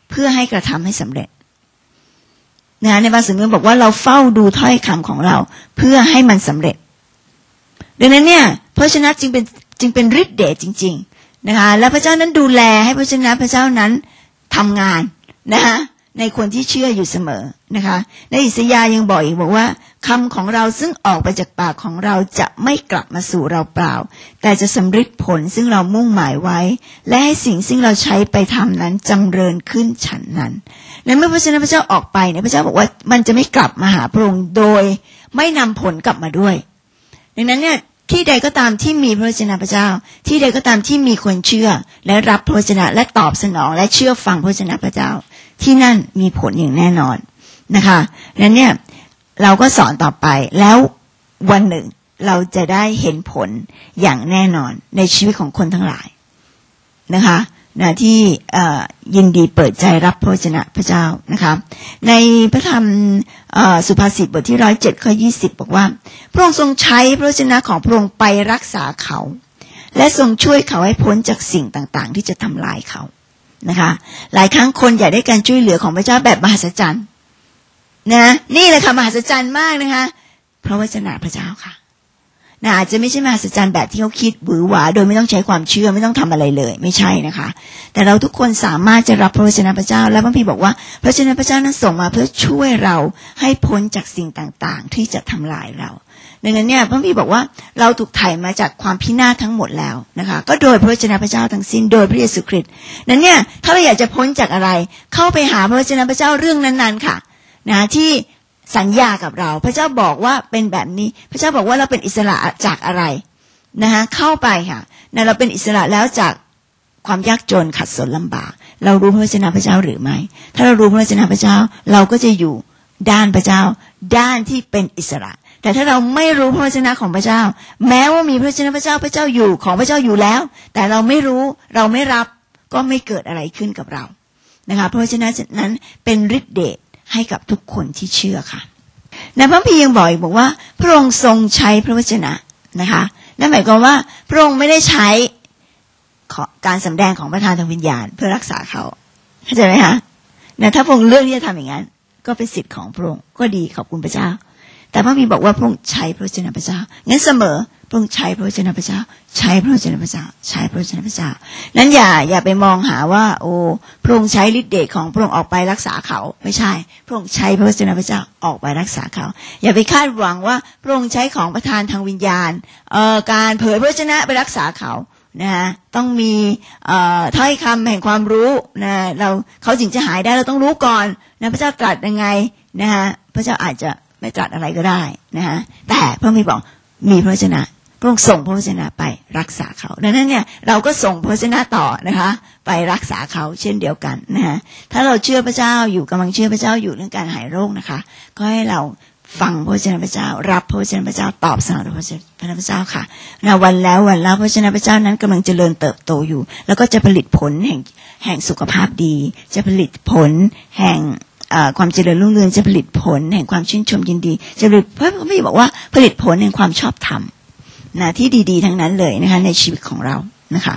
เพื่อให้กระทำให้สำเร็จในภาษาเมืองบอกว่าเราเฝ้าดูถ้อยคำของเราเพื่อให้มันสำเร็จดังนั้นเนี่ยพระวจนะจึงเป็นฤทธิ์เดชจริงๆนะคะและพระเจ้านั้นดูแลให้พระวจนะพระเจ้านั้นทำงานนะคะในคนที่เชื่ออยู่เสมอนะคะในอิสยาห์ยังบอกอีกบอกว่าคำของเราซึ่งออกไปจากปากของเราจะไม่กลับมาสู่เราเปล่าแต่จะสำเร็จผลซึ่งเรามุ่งหมายไว้และให้สิ่งซึ่งเราใช้ไปทำนั้นจำเริญขึ้นฉันนั้นและเมื่อพระวจนะพระเจ้าออกไปเนี่ยพระเจ้าบอกว่ามันจะไม่กลับมาหาพระองค์โดยไม่นำผลกลับมาด้วยดังนั้นเนี่ยที่ใดก็ตามที่มีพระวจนะพระเจ้าที่ใดก็ตามที่มีคนเชื่อและรับพระวจนะและตอบสนองและเชื่อฟังพระวจนะพระเจ้าที่นั่นมีผลอย่างแน่นอนนะคะนั้นเนี่ยเราก็สอนต่อไปแล้ววันหนึ่งเราจะได้เห็นผลอย่างแน่นอนในชีวิตของคนทั้งหลายนะคะที่ยินดีเปิดใจรับพระวจนะพระเจ้านะคะในพระธรรมสุภาษิตบทที่107ข้อ20บอกว่าพระองค์ทรงใช้พระวจนะของพระองค์ไปรักษาเขาและทรงช่วยเขาให้พ้นจากสิ่งต่างๆที่จะทำลายเขานะคะหลายครั้งคนอยากได้การช่วยเหลือของพระเจ้าแบบมหัศจรรย์นะนี่แหละค่ะมหัศจรรย์มากนะคะพระวจนะพระเจ้าค่ะอาจจะไม่ใช่มหัศจรรย์แบบที่เขาคิดหวือหวาโดยไม่ต้องใช้ความเชื่อไม่ต้องทำอะไรเลยไม่ใช่นะคะแต่เราทุกคนสามารถจะรับพระวจนะพระเจ้าและพระพี่บอกว่าพระวจนะพระเจ้านั้นส่งมาเพื่อช่วยเราให้พ้นจากสิ่งต่างๆที่จะทำลายเราดังนั้นเนี่ยพระพี่บอกว่าเราถูกไถ่มาจากความพินาศทั้งหมดแล้วนะคะก็โดยพระวจนะพระเจ้าทั้งสิ้นโดยพระเยซูคริสต์นั้นเนี่ยถ้าเราอยากจะพ้นจากอะไรเข้าไปหาพระวจนะพระเจ้าเรื่องนั้นๆค่ะที่สัญญากับเราพระเจ้าบอกว่าเป็นแบบนี้พระเจ้าบอกว่าเราเป็นอิสระจากอะไรนะคะเข้าไปค่ะเราเป็นอิสระแล้วจากความยากจนขัดสนลำบากเรารู้พระวจนะพระเจ้าหรือไม่ถ้าเรารู้พระวจนะพระเจ้าเราก็จะอยู่ด้านพระเจ้าด้านที่เป็นอิสระแต่ถ้าเราไม่รู้พระวจนะของพระเจ้าแม้ว่ามีพระวจนะพระเจ้าพระเจ้าอยู่ของพระเจ้าอยู่แล้วแต่เราไม่รู้เราไม่รับก็ไม่เกิดอะไรขึ้นกับเรานะคะพระวจนะนั้นเป็นฤทธิ์เดชให้กับทุกคนที่เชื่อค่ะในพระคัมภีร์ยังบอกว่าพระองค์ทรงใช้พระวจนะนะคะนั่นหมายความว่าพระองค์ไม่ได้ใช้การสำแดงของประทานทางวิญญาณเพื่อรักษาเขาเข้าใจไหมคะถ้าพระองค์เลือกที่จะทำอย่างนั้นก็เป็นสิทธิ์ของพระองค์ก็ดีขอบคุณพระเจ้าแต่พระคัมภีร์บอกว่าพระองค์ใช้พระวจนะพระเจ้างั้นเสมอพระองค์ใช้พระวจนะพระเจ้าใช้พระวจนะพระเจ้าใช้พระวจนะพระเจ้านั้นอย่าไปมองหาว่าโอ้พระองค์ใช้ฤทธิ์เดชของพระองค์ออกไปรักษาเขาไม่ใช่พระองค์ใช้พระวจนะพระเจ้าออกไปรักษาเขาอย่าไปคาดหวังว่าพระองค์ใช้ของประทานทางวิญญาณการเผยพระวจนะไปรักษาเขาต้องมีถ้อยคำแห่งความรู้เขาจึงจะหายได้เราต้องรู้ก่อนพระเจ้าตรัสยังไงพระเจ้าอาจจะไม่ตรัสอะไรก็ได้แต่พระคัมภีร์บอกมีพระวจนะพระองค์ส่งพระวจนะไปรักษาเขาดังนั้นเนี่ยเราก็ส่งพระวจนะต่อนะคะไปรักษาเขาเช่นเดียวกันถ้าเราเชื่อพระเจ้าอยู่กำลังเชื่อพระเจ้าอยู่เรื่องการหายโรคนะคะก็ให้เราฟังพระวจนะพระเจ้ารับพระวจนะพระเจ้าตอบสนองพระวจนะพระเจ้าค่ะวันแล้วพระวจนะพระเจ้านั้นกำลังเจริญเติบโตอยู่แล้วก็จะผลิตผลแห่งสุขภาพดีจะผลิตผลแห่งความเจริญรุ่งเรืองจะผลิตผลแห่งความชื่นชมยินดีจะผลิตพระคัมภีร์บอกว่าผลิตผลแห่งความชอบธรรมที่ดีๆทั้งนั้นเลยนะคะในชีวิตของเรานะคะ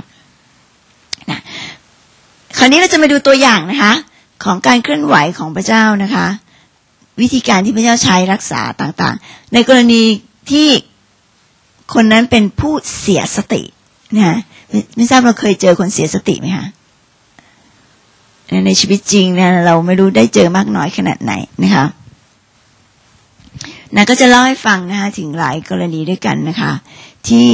คราวนี้เราจะมาดูตัวอย่างนะคะของการเคลื่อนไหวของพระเจ้านะคะวิธีการที่พระเจ้าใช้รักษาต่างๆในกรณีที่คนนั้นเป็นผู้เสียสติไม่ทราบเราเคยเจอคนเสียสติไหมคะในชีวิตจริงเราไม่รู้ได้เจอมากน้อยขนาดไหนนะคะก็จะเล่าให้ฟังนะคะถึงหลายกรณีด้วยกันนะคะที่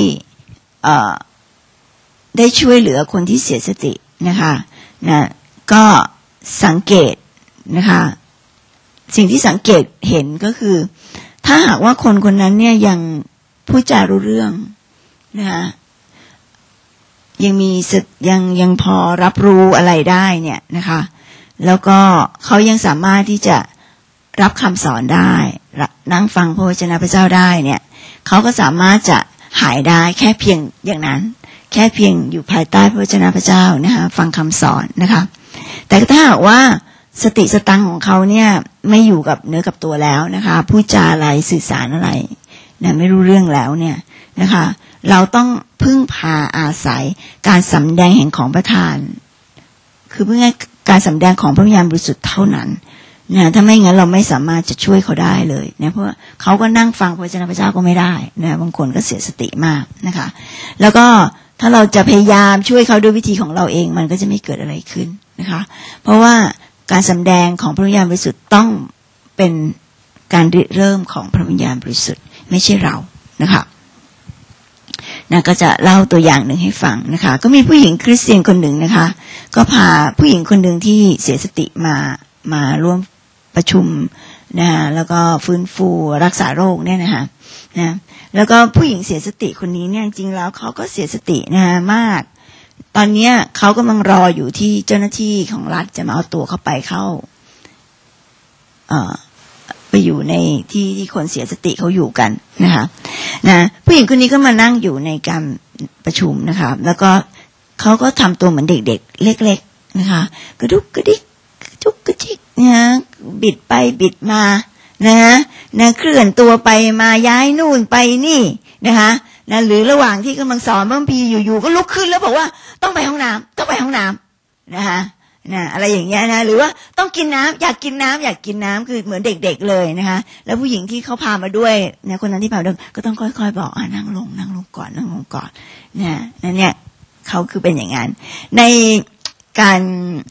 ได้ช่วยเหลือคนที่เสียสตินะคะก็สังเกตนะคะสิ่งที่สังเกตเห็นก็คือถ้าหากว่าคนคนนั้นเนี่ยยังพูดจารู้เรื่องนะคะยังมียังพอรับรู้อะไรได้เนี่ยนะคะแล้วก็เขายังสามารถที่จะรับคำสอนได้นั่งฟังพระวจนะพระเจ้าได้เนี่ยเขาก็สามารถจะหายได้แค่เพียงอย่างนั้นแค่เพียงอยู่ภายใต้พระวจนะพระเจ้านะคะฟังคำสอนนะคะแต่ถ้าหากว่าสติสตังของเขาเนี่ยไม่อยู่กับเนื้อกับตัวแล้วนะคะพูดจาอะไรสื่อสารอะไรไม่รู้เรื่องแล้วเนี่ยนะคะเราต้องพึ่งพาอาศัยการสำแดงแห่งของประทานคือเพื่อการสำแดงของพระวิญญาณบริสุทธิ์เท่านั้นนะถ้าไม่งั้นเราไม่สามารถจะช่วยเขาได้เลยนะเพราะเขาก็นั่งฟังพระวจนะพระเจ้าก็ไม่ได้นะบางคนก็เสียสติมากนะคะแล้วก็ถ้าเราจะพยายามช่วยเขาด้วยวิธีของเราเองมันก็จะไม่เกิดอะไรขึ้นนะคะเพราะว่าการสำแดงของพระวิญญาณบริสุทธิ์ต้องเป็นการเริ่มของพระวิญญาณบริสุทธิ์ไม่ใช่เรานะคะนะก็จะเล่าตัวอย่างหนึ่งให้ฟังนะคะก็มีผู้หญิงคริสเตียนคนหนึ่งนะคะก็พาผู้หญิงคนหนึ่งที่เสียสติมาร่วมประชุมนะแล้วก็ฟื้นฟูรักษาโรคเนี่ยนะคะนะแล้วก็ผู้หญิงเสียสติคนนี้เนี่ยจริงแล้วเขาก็เสียสตินะมากตอนนี้เขากำลังรออยู่ที่เจ้าหน้าที่ของรัฐจะมาเอาตัวเขาไปเข้าไปอยู่ในที่คนเสียสติเขาอยู่กันนะคะนะผู้หญิงคนนี้ก็มานั่งอยู่ในการประชุมนะคะแล้วก็เขาก็ทำตัวเหมือนเด็กๆเล็กๆนะคะกระดุกกระดิกจุกกระจิกนะบิดไปบิดมานะเคลื่อนตัวไปมาย้ายนู่นไปนี่นะคะนะหรือระหว่างที่กำลังสอนบางทีอยู่ๆก็ลุกขึ้นแล้วบอกว่าต้องไปห้องน้ำต้องไปห้องน้ำนะคะนะอะไรอย่างเงี้ยนะหรือว่าต้องกินน้ำอยากกินน้ำคือเหมือนเด็กๆเลยนะคะแล้วผู้หญิงที่เขาพามาด้วยนะคนนั้นที่พามาด้วยก็ต้องค่อยๆบอกนั่งลงก่อนนะนั่นเนี่ยเขาคือเป็นอย่างนั้นในการ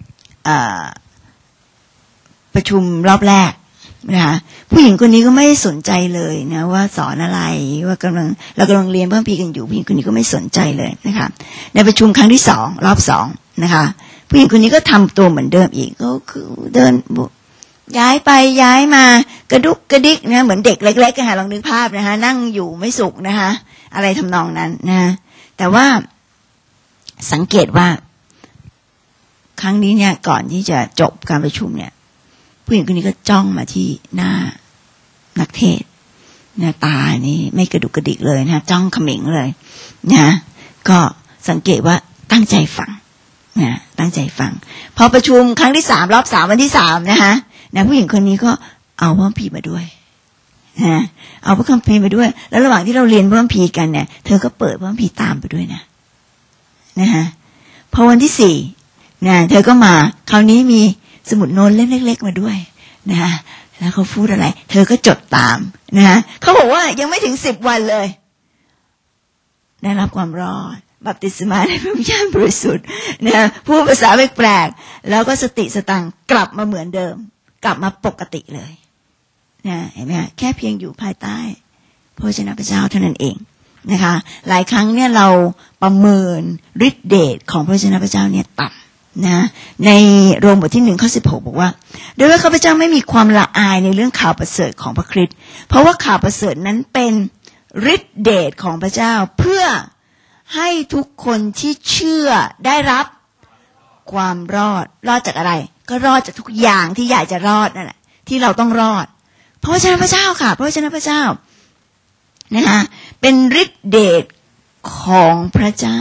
ประชุมรอบแรกนะคะผู้หญิงคนนี้ก็ไม่สนใจเลยนะว่าสอนอะไรว่ากำลังเรียนเพิ่มปีกันอยู่ผู้หญิงคนนี้ก็ไม่สนใจเลยนะคะในประชุมครั้งที่2รอบ2นะคะผู้หญิงคนนี้ก็ทำตัวเหมือนเดิมอีกก็คือเดินย้ายไปย้ายมากระดุกกระดิกนะเหมือนเด็กเล็กๆค่ะลองนึกภาพนะคะนั่งอยู่ไม่สุขนะคะอะไรทำนองนั้นนะแต่ว่าสังเกตว่าครั้งนี้เนี่ยก่อนที่จะจบการประชุมเนี่ยผู้หญิงคนนี้ก็จ้องมาที่หน้านักเทศหน้าตานี่ไม่กระดุกกระดิกเลยนะจ้องเขม็งเลยนะก็สังเกตว่าตั้งใจฟังนะตั้งใจฟังพอประชุมครั้งที่3รอบ3วันที่3นะคะนะผู้หญิงคนนี้ก็เอาพระคัมภีร์มาด้วยนะเอาพระคัมภีร์มาด้วยแล้วระหว่างที่เราเรียนพระคัมภีร์กันเนี่ยเธอก็เปิดพระคัมภีร์ตามไปด้วยนะคะพอวันที่4นะเธอก็มาคราวนี้มีสมุดโน้ตเล่มเล็กๆมาด้วยนะแล้วเขาพูดอะไรเธอก็จดตามนะเขาบอกว่ายังไม่ถึง10วันเลยได้รับความรอดบัพติศมาในพระวิญญาณบริสุทธิ์นะพูดภาษาแปลกๆแล้วก็สติสตังกลับมาเหมือนเดิมกลับมาปกติเลยนะเห็นไหมแค่เพียงอยู่ภายใต้พระวจนะพระเจ้าเท่านั้นเองนะคะหลายครั้งเนี่ยเราประเมินฤทธิ์เดชของพระวจนะพระเจ้าเนี่ยต่ำนะในโรมบทที่1ข้อ16บอกว่าโดยว่าข้าพเจ้าไม่มีความละอายในเรื่องข่าวประเสริฐของพระคริสต์เพราะว่าข่าวประเสริฐนั้นเป็นฤทธิ์เดชของพระเจ้าเพื่อให้ทุกคนที่เชื่อได้รับความรอดจากอะไรก็รอดจากทุกอย่างที่อยากจะรอดนั่นแหละที่เราต้องรอดพระวจนะพระเจ้าค่ะพระวจนะพระเจ้านะคะเป็นฤทธิ์เดชของพระเจ้า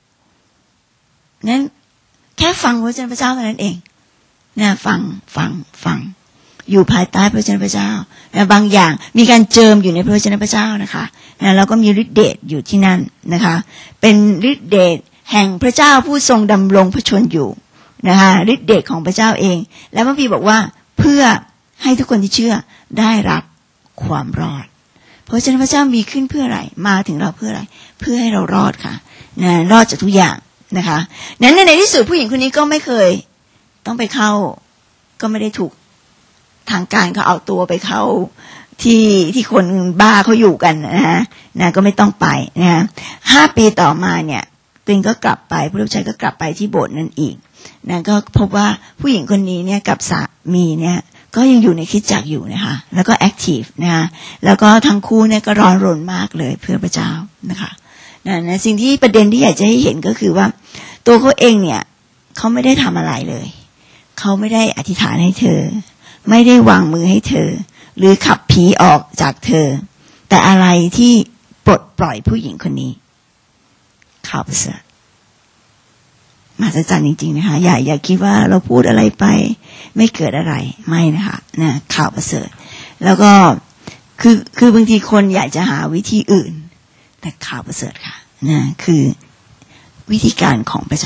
นั้นแค่ฟังพระวจนะพระเจ้าเท่านั้นเองนะฟังอยู่ภายใต้พระวจนะพระเจ้านะบางอย่างมีการเจิมอยู่ในพระวจนะพระเจ้านะคะนะแล้วก็มีฤทธิ์เดชอยู่ที่นั่นนะคะเป็นฤทธิ์เดชแห่งพระเจ้าผู้ทรงดำรงพระชนอยู่นะคะฤทธิ์เดชของพระเจ้าเองและพระบิดาบอกว่าเพื่อให้ทุกคนที่เชื่อได้รับความรอดพระวจนะพระเจ้ามีขึ้นเพื่ออะไรมาถึงเราเพื่ออะไรเพื่อให้เรารอดค่ะนะรอดจากทุกอย่างนะคะนั้นในที่สุดผู้หญิงคนนี้ก็ไม่เคยต้องไปเข้าก็ไม่ได้ถูกทางการเขาเอาตัวไปเข้าที่คนบ้าเขาอยู่กันนะก็ไม่ต้องไปนะ5 ปีต่อมาเนี่ยตัวเองก็กลับไปพระลูกชายก็กลับไปที่โบสถ์นั้นอีกนะก็พบว่าผู้หญิงคนนี้เนี่ยกับสามีเนี่ยก็ยังอยู่ในคริสตจักรอยู่นะคะแล้วก็แอคทีฟนะคะแล้วก็ทั้งคู่เนี่ยก็ร้อนรนมากเลยเพื่อพระเจ้านะคะนะสิ่งที่ประเด็นที่อยากจะให้เห็นก็คือว่าตัวเขาเองเนี่ยเขาไม่ได้ทำอะไรเลยเขาไม่ได้อธิษฐานให้เธอไม่ได้วางมือให้เธอหรือขับผีออกจากเธอแต่อะไรที่ปลดปล่อยผู้หญิงคนนี้ข่าวประเสริฐมหัศจรรย์จริงๆนะคะอย่าคิดว่าเราพูดอะไรไปไม่เกิดอะไรไม่นะคะนะข่าวประเสริฐแล้วก็คือบางทีคนอยากจะหาวิธีอื่นแต่ข่าวประเสริฐค่ะนะคือวิธีการของพระเจ้า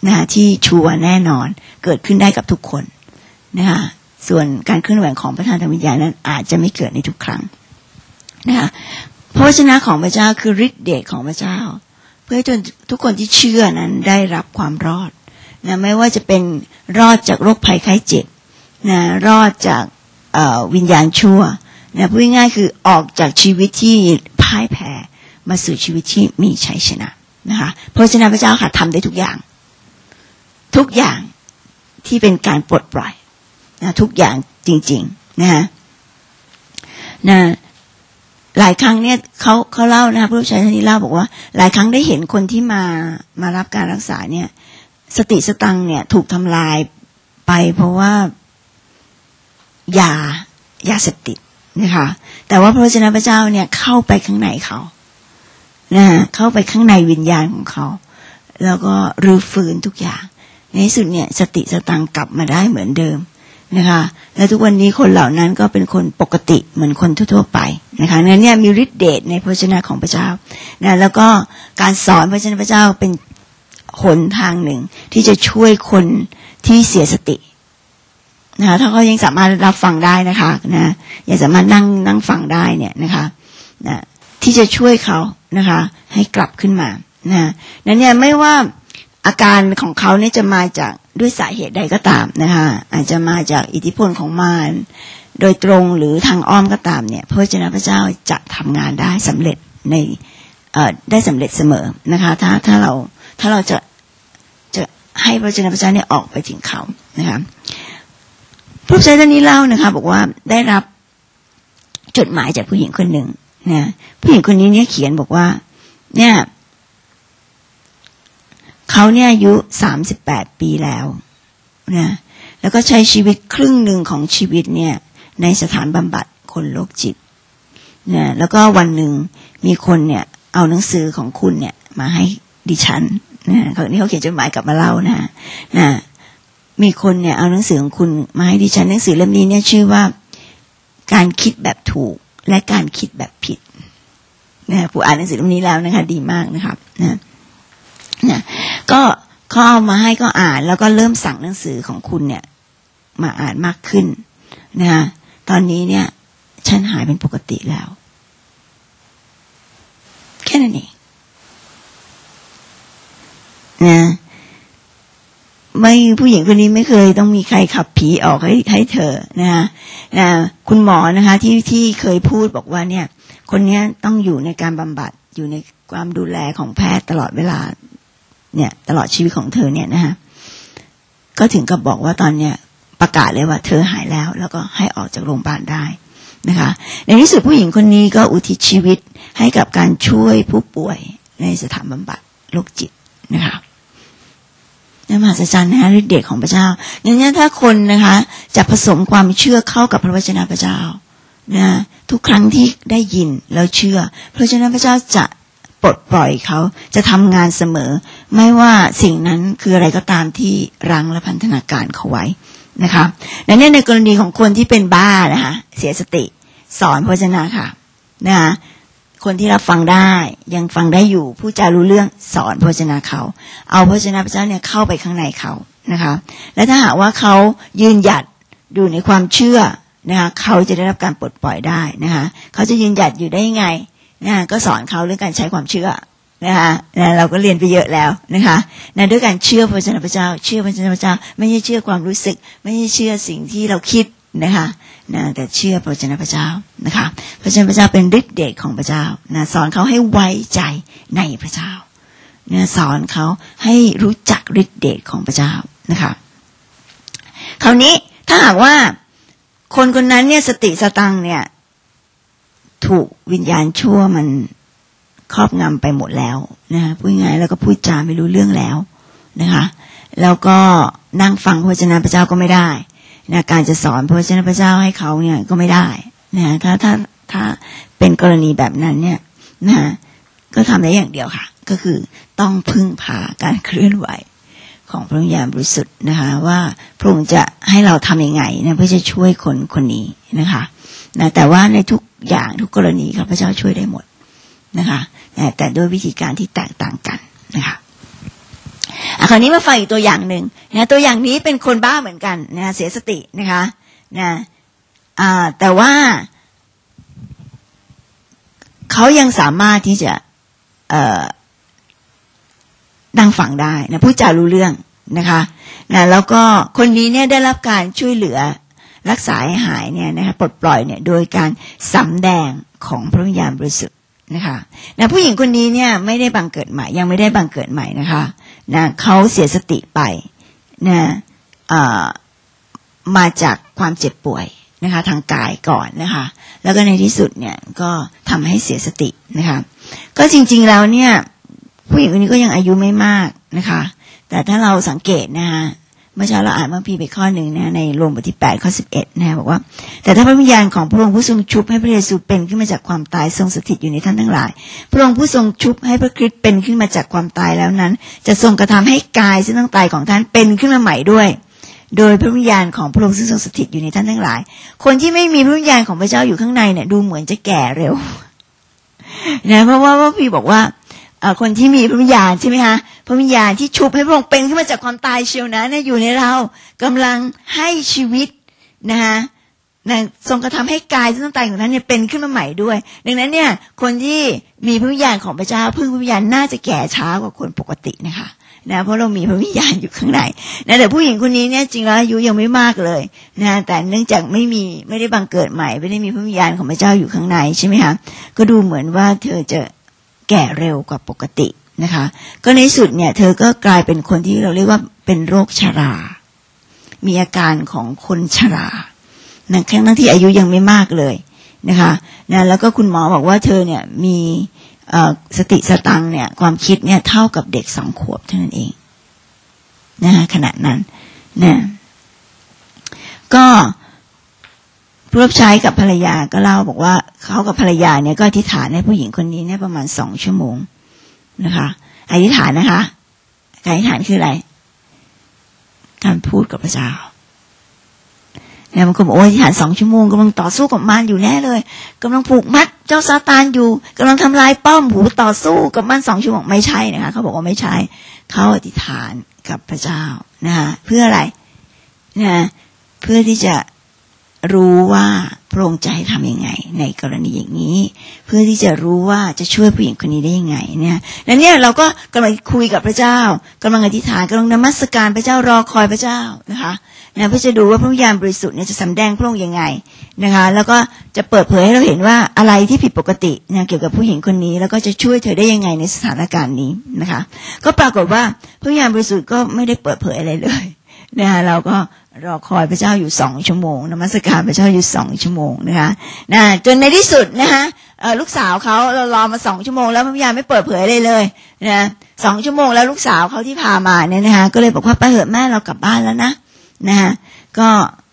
นะคะที่ชัวร์แน่นอนเกิดขึ้นได้กับทุกคนนะคะส่วนการเคลื่อนไหวของประธานทางวิญญาณนั้นอาจจะไม่เกิดในทุกครั้งนะคะพระวจนะของพระเจ้าคือฤทธิ์เดชของพระเจ้าเพื่อให้ทุกคนที่เชื่อนั้นได้รับความรอดนะไม่ว่าจะเป็นรอดจากโรคภัยไข้เจ็บนะรอดจากวิญญาณชั่วนะพูดง่ายๆคือออกจากชีวิตที่พ่ายแพ้มาสู่ชีวิตที่มีชัยชนะนะคะพระวจนะพระเจ้าค่ะทำได้ทุกอย่างที่เป็นการปลดปล่อยนะทุกอย่างจริงๆนะหลายครั้งเนี่ยเขาเล่านะคะผู้ชายท่านนี้เล่าบอกว่าหลายครั้งได้เห็นคนที่มารับการรักษาเนี่ยสติสตังค์เนี่ยถูกทำลายไปเพราะว่ายาเสพติดนะคะแต่ว่าพระวจนะพระเจ้าเนี่ยเข้าไปข้างในเขานะเข้าไปข้างในวิญญาณของเขาแล้วก็รื้อฟื้นทุกอย่างในที่สุดเนี่ยสติสตังค์กลับมาได้เหมือนเดิมนะคะและทุกวันนี้คนเหล่านั้นก็เป็นคนปกติเหมือนคนทั่วๆไปนะคะนั้นเนี่ยมีฤทธิ์เดชในพระวจนะของพระเจ้านะแล้วก็การสอนพระวจนะพระเจ้าเป็นหนทางหนึ่งที่จะช่วยคนที่เสียสตินะคะถ้าเขายังสามารถรับฟังได้นะคะนะยังสามารถนั่งฟังได้เนี่ยนะคะนะที่จะช่วยเขานะคะให้กลับขึ้นมานะนั้นเนี่ยไม่ว่าอาการของเขาเนี่ยจะมาจากด้วยสาเหตุใดก็ตามนะคะอาจจะมาจากอิทธิพลของมารโดยตรงหรือทางอ้อมก็ตามเนี่ยพระวจนะพระเจ้าจะทำงานได้สำเร็จในได้สำเร็จเสมอนะคะถ้าเราจะให้พระวจนะพระเจ้าเนี่ยออกไปถึงเขานะคะผู้ชายท่านนี้เล่านะคะบอกว่าได้รับจดหมายจากผู้หญิงคนหนึ่งนะผู้หญิงคนนี้เนี่ยเขียนบอกว่าเนี่ยเขาเนี่ยอายุ38ปีแล้วนะแล้วก็ใช้ชีวิตครึ่งหนึ่งของชีวิตเนี่ยในสถานบำบัดคนโรคจิตนะแล้วก็วันหนึ่งมีคนเนี่ยเอาหนังสือของคุณเนี่ยมาให้ดิฉันนะเขาเขียนจดหมายกลับมาเล่านะมีคนเนี่ยเอาหนังสือของคุณมาให้ดิฉันหนังสือเล่มนี้เนี่ยชื่อว่าการคิดแบบถูกและการคิดแบบผิดนะผู้อ่านหนังสือเล่มนี้แล้วนะคะดีมากนะครับนะก็เขาเอามาให้ก็อ่านแล้วก็เริ่มสั่งหนังสือของคุณเนี่ยมาอ่านมากขึ้นนะตอนนี้เนี่ยฉันหายเป็นปกติแล้วแค่นั้นเองนะไม่ผู้หญิงคนนี้ไม่เคยต้องมีใครขับผีออกให้เธอนะคุณหมอนะคะที่เคยพูดบอกว่าเนี่ยคนนี้ต้องอยู่ในการบำบัดอยู่ในความดูแลของแพทย์ตลอดเวลาเนี่ยตลอดชีวิตของเธอเนี่ยนะคะก็ถึงกับบอกว่าตอนเนี้ยประกาศเลยว่าเธอหายแล้วก็ให้ออกจากโรงพยาบาลได้นะคะในที่สุดผู้หญิงคนนี้ก็อุทิศชีวิตให้กับการช่วยผู้ป่วยในสถานบำบัดโรคจิตนะคะมหัศจรรย์นะฤทธิ์เดชของพระเจ้าดังนั้นถ้าคนนะคะจะผสมความเชื่อเข้ากับพระวจนะพระเจ้านะทุกครั้งที่ได้ยินแล้วเชื่อพระวจนะพระเจ้าจะปลดปล่อยเขาจะทำงานเสมอไม่ว่าสิ่งนั้นคืออะไรก็ตามที่รั้งและพันธนาการเขาไว้นะคะดังนั้นในกรณีของคนที่เป็นบ้านะคะเสียสติสอนพระวจนะค่ะนะคะคนที่รับฟังได้ยังฟังได้อยู่ผู้จารู้เรื่องสอนพระวจนะเขาเอาพระวจนะพระเจ้าเนี่ยเข้าไปข้างในเขานะคะและถ้าหากว่าเขายืนหยัดอยู่ในความเชื่อนะคะเขาจะได้รับการปลดปล่อยได้นะคะเขาจะยืนหยัดอยู่ได้ยังไงนะก็สอนเขาเรื่องการใช้ความเชื่อนะคะเราก็เรียนไปเยอะแล้วนะคะด้วยการเชื่อพระวจนะพระเจ้าเชื่อพระวจนะพระเจ้าไม่ใช่เชื่อความรู้สึกไม่ใช่เชื่อสิ่งที่เราคิดนะคะแต่เชื่อพระวจนะพระเจ้านะคะพระวจนะพระเจ้าเป็นฤทธิ์เดชของพระเจ้าสอนเขาให้ไว้ใจในพระเจ้าสอนเขาให้รู้จักฤทธิ์เดชของพระเจ้านะคะคราวนี้ถ้าหากว่าคนคนนั้นเนี่ยสติสตังค์เนี่ยถูกวิญญาณชั่วมันครอบงำไปหมดแล้วนะพูดง่ายแล้วก็พูดจาไม่รู้เรื่องแล้วนะคะแล้วก็นั่งฟังพระวจนะพระเจ้าก็ไม่ได้นะการจะสอนพระวจนะพระเจ้าให้เขาเนี่ยก็ไม่ได้นะถ้าเป็นกรณีแบบนั้นเนี่ยนะก็ทำได้อย่างเดียวค่ะก็คือต้องพึ่งพาการเคลื่อนไหวของพระวิญญาณบริสุทธิ์นะคะว่าพระองค์จะให้เราทำยังไงนะเพื่อจะช่วยคนนี้นะคะแต่ว่าในทุกอย่างทุกกรณีครับพระเจ้าช่วยได้หมดนะคะแต่ด้วยวิธีการที่แตกต่างกันนะคะคราวนี้มาฟังอีกตัวอย่างหนึ่งนะตัวอย่างนี้เป็นคนบ้าเหมือนกันนะเสียสตินะคะนะแต่ว่าเขายังสามารถที่จะนั่งฟังได้นะพูดจารู้เรื่องนะคะนะแล้วก็คนนี้เนี่ยได้รับการช่วยเหลือรักษาให้หายเนี่ยนะคะปลดปล่อยเนี่ยโดยการสำแดงของพระวิญญาณบริสุทธิ์นะคะนะผู้หญิงคนนี้เนี่ยไม่ได้บังเกิดใหม่ยังไม่ได้บังเกิดใหม่นะคะนะเขาเสียสติไปนะมาจากความเจ็บป่วยนะคะทางกายก่อนนะคะแล้วก็ในที่สุดเนี่ยก็ทำให้เสียสตินะคะก็จริงๆแล้วเนี่ยผู้หญิงคนนี้ก็ยังอายุไม่มากนะคะแต่ถ้าเราสังเกตนะคะเมื่อเช้าเราอ่านเมื่อพีไปข้อหนึ่งนะในโรมบทที่8ข้อ11นะบอกว่าแต่ถ้าพระวิญญาณของพระองค์ผู้ทรงชุบให้พระเยซูเป็นขึ้นมาจากความตายทรงสถิตอยู่ในท่านทั้งหลายพระองค์ผู้ทรงชุบให้พระคริสต์เป็นขึ้นมาจากความตายแล้วนั้นจะทรงกระทำให้กายซึ่งต้องตายของท่านเป็นขึ้นมาใหม่ด้วยโดยพระวิญญาณของพระองค์ซึ่งทรงสถิตอยู่ในท่านทั้งหลายคนที่ไม่มีพระวิญญาณของพระเจ้าอยู่ข้างในเนี่ยดูเหมือนจะแก่เร็วนะเพราะว่าพี่บอกว่าคนที่มีพระวิญญาณใช่ไหมคะพระวิญญาณที่ชุบให้พระองค์เป็นขึ้นมาจากความตายเชียวนะเนี่ยอยู่ในเรากำลังให้ชีวิตนะคะทรงกระทำให้กายซึ่งต้องตายของท่านเนี่ยเป็นขึ้นมาใหม่ด้วยดังนั้นเนี่ยคนที่มีพระวิญญาณของพระเจ้าพึ่งพระวิญญาณน่าจะแก่ช้ากว่าคนปกตินะคะนะเพราะเรามีพระวิญญาณอยู่ข้างในนะแต่ผู้หญิงคนนี้เนี่ยจริงแล้วอายุยังไม่มากเลยนะแต่เนื่องจากไม่ได้บังเกิดใหม่ไม่ได้มีพระวิญญาณของพระเจ้าอยู่ข้างในใช่ไหมคะก็ดูเหมือนว่าเธอจะแก่เร็วกว่าปกตินะคะก็ในสุดเนี่ยเธอก็กลายเป็นคนที่เราเรียกว่าเป็นโรคชรามีอาการของคนชราทั้งที่อายุยังไม่มากเลยนะคะนะแล้วก็คุณหมอบอกว่าเธอเนี่ยมีสติสตังเนี่ยความคิดเนี่ยเท่ากับเด็ก2 ขวบเท่านั้นเองนะคะขนาดนั้นนะก็ผู้รับใช้กับภรรยาก็เล่าบอกว่าเขากับภรรยาเนี่ยก็อธิษฐานให้ผู้หญิงคนนี้เนี่ยประมาณ2 ชั่วโมงนะคะอธิษฐานนะคะการอธิษฐานคืออะไรการพูดกับพระเจ้าเนี่ยมันก็บอกว่าอธิษฐาน2 ชั่วโมงกำลังต่อสู้กับมารอยู่แน่เลยกำลังผูกมัดเจ้าซาตานอยู่กำลังทำลายป้อมหูต่อสู้กับมัน2 ชั่วโมงไม่ใช่นะคะเขาบอกว่าไม่ใช่เขาอธิษฐานกับพระเจ้านะคะเพื่ออะไรนะเพื่อที่จะรู้ว่าพระองค์จะให้ทำยังไงในกรณีอย่างนี้เพื่อที่จะรู้ว่าจะช่วยผู้หญิงคนนี้ได้ยังไงเนี่ยแล้วเนี่ยเราก็กำลังคุยกับพระเจ้ากำลังอธิษฐานกำลังนมัสการพระเจ้ารอคอยพระเจ้านะคะนะเพื่อจะดูว่าพระวิญญาณบริสุทธิ์เนี่ยจะสำแดงพระองค์ยังไงนะคะแล้วก็จะเปิดเผยให้เราเห็นว่าอะไรที่ผิดปกตินะเกี่ยวกับผู้หญิงคนนี้แล้วก็จะช่วยเธอได้ยังไงในสถานการณ์นี้นะคะก็ปรากฏว่าพระวิญญาณบริสุทธิ์ก็ไม่ได้เปิดเผยอะไรเลยนะคะเราก็รอคอยพระเจ้าอยู่2 ชั่วโมงนมัสการพระเจ้าอยู่2 ชั่วโมงนะคะจนในที่สุดนะคะลูกสาวเขาเรารอมา2 ชั่วโมงแล้วพระวิญญาณไม่เปิดเผยอะไรเลยนะ2 ชั่วโมงแล้วลูกสาวเขาที่พามาเนี่ยนะคะก็เลยบอกว่าไปเถอะแม่เรากลับบ้านแล้วนะนะคะก็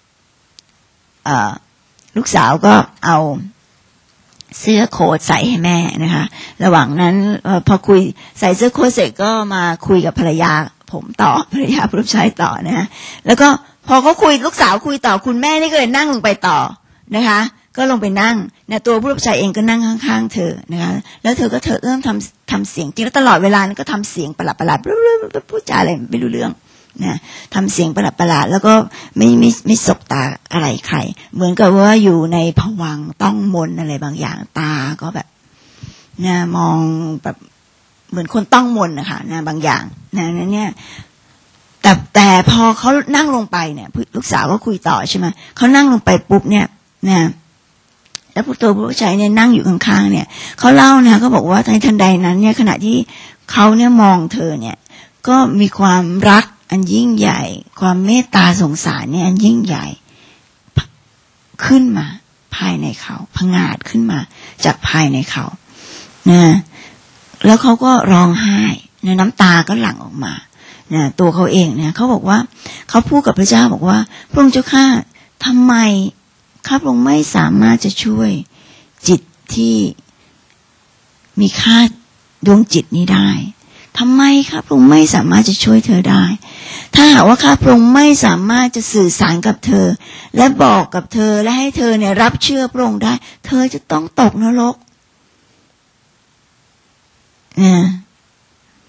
ลูกสาวก็เอาเสื้อโค้ทใส่ให้แม่นะคะระหว่างนั้นพอคุยใส่เสื้อโค้ทเสร็จก็มาคุยกับภรรยาผมต่อภรรยาผู้รับใช้ต่อนะแล้วก็พอเขาคุยลูกสาวคุยต่อคุณแม่นี่ก็เลยนั่งลงไปต่อนะคะก็ลงไปนั่งนะตัวผู้รับใช้เองก็นั่งข้างๆเธอนะคะแล้วเธอเริ่มทำเสียงจริงแล้วตลอดเวลานั้นก็ทำเสียงประหลาดๆพูดจาอะไรไม่รู้เรื่องนะทำเสียงประหลาดแล้วก็ไม่สบตาอะไรใครเหมือนกับว่าอยู่ในภวังค์ต้องมนอะไรบางอย่างตาก็แบบนะมองแบบเหมือนคนต้องมนนะคะนะบางอย่างนะนั้นเนี่ยแต่พอเขานั่งลงไปเนี่ยลูกสาวก็คุยต่อใช่ไหมเขานั่งลงไปปุ๊บเนี่ยนะแล้วตัวผู้ชายเนี่ยนั่งอยู่ข้างๆเนี่ยเขาเล่านะเขาบอกว่าในทันใดนั้นเนี่ยขณะที่เขาเนี่ยมองเธอเนี่ยก็มีความรักอันยิ่งใหญ่ความเมตตาสงสารเนี่ยอันยิ่งใหญ่ขึ้นมาภายในเขาผงาดขึ้นมาจากภายในเขานะแล้วเขาก็ร้องไห้นะน้ำตาก็หลั่งออกมานะตัวเขาเองเนี่ยเขาบอกว่าเขาพูดกับพระเจ้าบอกว่าพระองค์เจ้าข้าทำไมข้าพระองค์ไม่สามารถจะช่วยจิตที่มีค่าดวงจิตนี้ได้ทำไมข้าพระองค์ไม่สามารถจะช่วยเธอได้ถ้าหากว่าข้าพระองค์ไม่สามารถจะสื่อสารกับเธอและบอกกับเธอและให้เธอเนี่ยรับเชื่อพระองค์ได้เธอจะต้องตกนรก